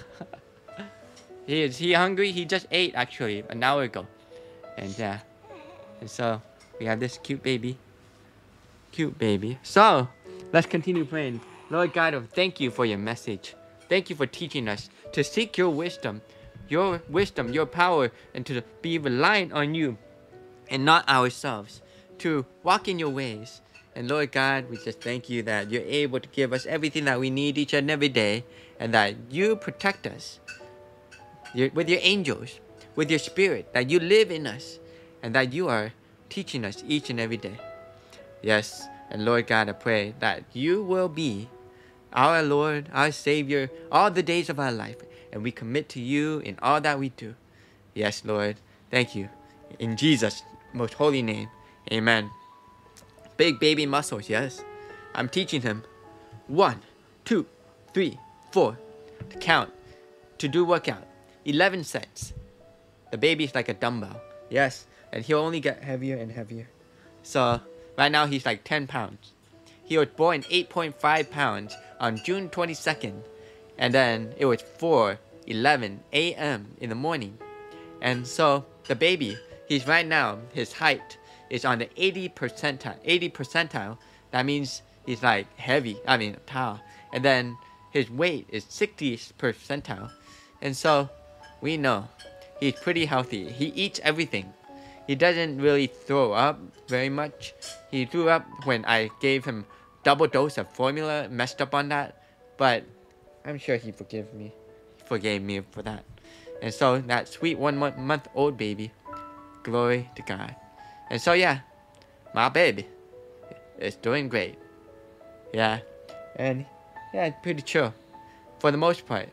A: he is he hungry? He just ate actually an hour ago. And yeah. And so we have this cute baby. Cute baby. So let's continue praying. Lord God, thank you for your message. Thank you for teaching us to seek your wisdom. Your wisdom, your power, and to be reliant on you and not ourselves. To walk in your ways. And Lord God, we just thank you that you're able to give us everything that we need each and every day, and that you protect us with your angels, with your spirit, that you live in us, and that you are teaching us each and every day. Yes, and Lord God, I pray that you will be our Lord, our Savior, all the days of our life, and we commit to you in all that we do. Yes, Lord, thank you. In Jesus' most holy name, amen. Big baby muscles, yes. I'm teaching him one, two, three, four to count, to do workout. eleven sets. The baby's like a dumbbell, yes. And he'll only get heavier and heavier. So right now he's like ten pounds. He was born eight point five pounds on June twenty-second. And then it was four eleven a m in the morning. And so the baby, he's right now, his height is on the eighty percentile. eighty percentile. That means he's like heavy. I mean tall. And then his weight is sixtieth percentile. And so we know he's pretty healthy. He eats everything. He doesn't really throw up very much. He threw up when I gave him double dose of formula, messed up on that. But I'm sure he forgave me. He forgave me for that. And so that sweet one month, month old baby, glory to God. And so yeah, my baby is doing great. Yeah, and yeah, pretty chill for the most part.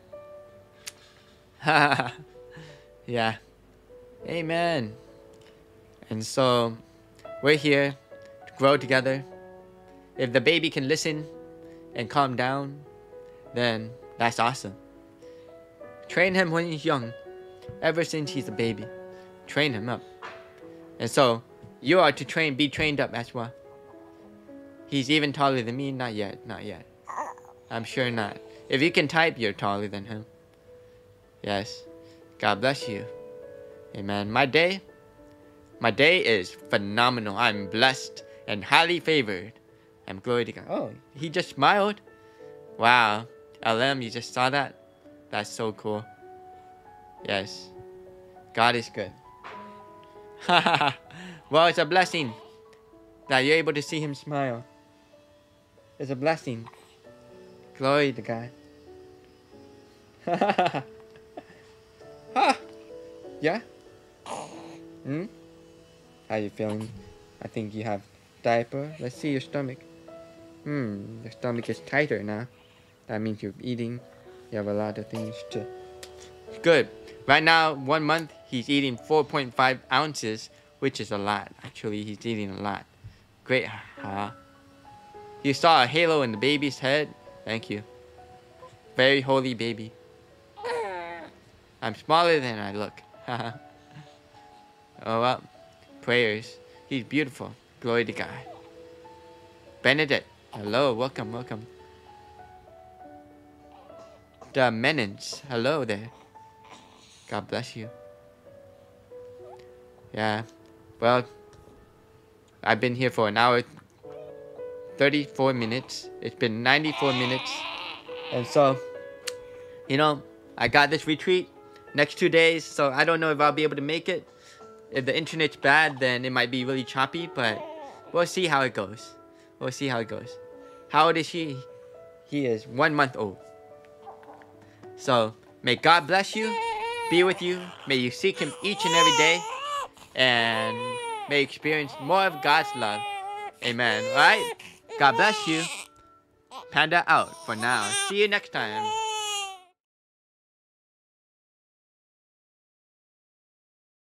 A: Yeah, amen. And so we're here to grow together. If the baby can listen and calm down, then that's awesome. Train him when he's young, ever since he's a baby. Train him up. And so you are to train, be trained up as well. He's even taller than me. Not yet, not yet. I'm sure not. If you can type, you're taller than him. Yes. God bless you. Amen. My day, my day is phenomenal. I'm blessed and highly favored. I'm glory to God. Oh, he just smiled. Wow. L M, you just saw that? That's so cool. Yes. God is good. Well, it's a blessing that you're able to see him smile. It's a blessing. Glory to God. Ha! Yeah? Hmm? How you feeling? I think you have diaper. Let's see your stomach. Hmm, your stomach is tighter now. That means you're eating. You have a lot of things to... Good. Right now, one month, he's eating four point five ounces, which is a lot. Actually, he's eating a lot. Great, huh? You saw a halo in the baby's head? Thank you. Very holy baby. I'm smaller than I look. Oh well. Prayers. He's beautiful. Glory to God. Benedict. Hello. Welcome. Welcome. The Menins. Hello there. God bless you. Yeah. Well, I've been here for an hour, thirty-four minutes. It's been ninety-four minutes. And so, you know, I got this retreat next two days, so I don't know if I'll be able to make it. If the internet's bad, then it might be really choppy, but we'll see how it goes. We'll see how it goes. How old is he? He is one month old. So, may God bless you, be with you. May you seek Him each and every day, and may you experience more of God's love. Amen. All right? God bless you. Panda out for now. See you next time.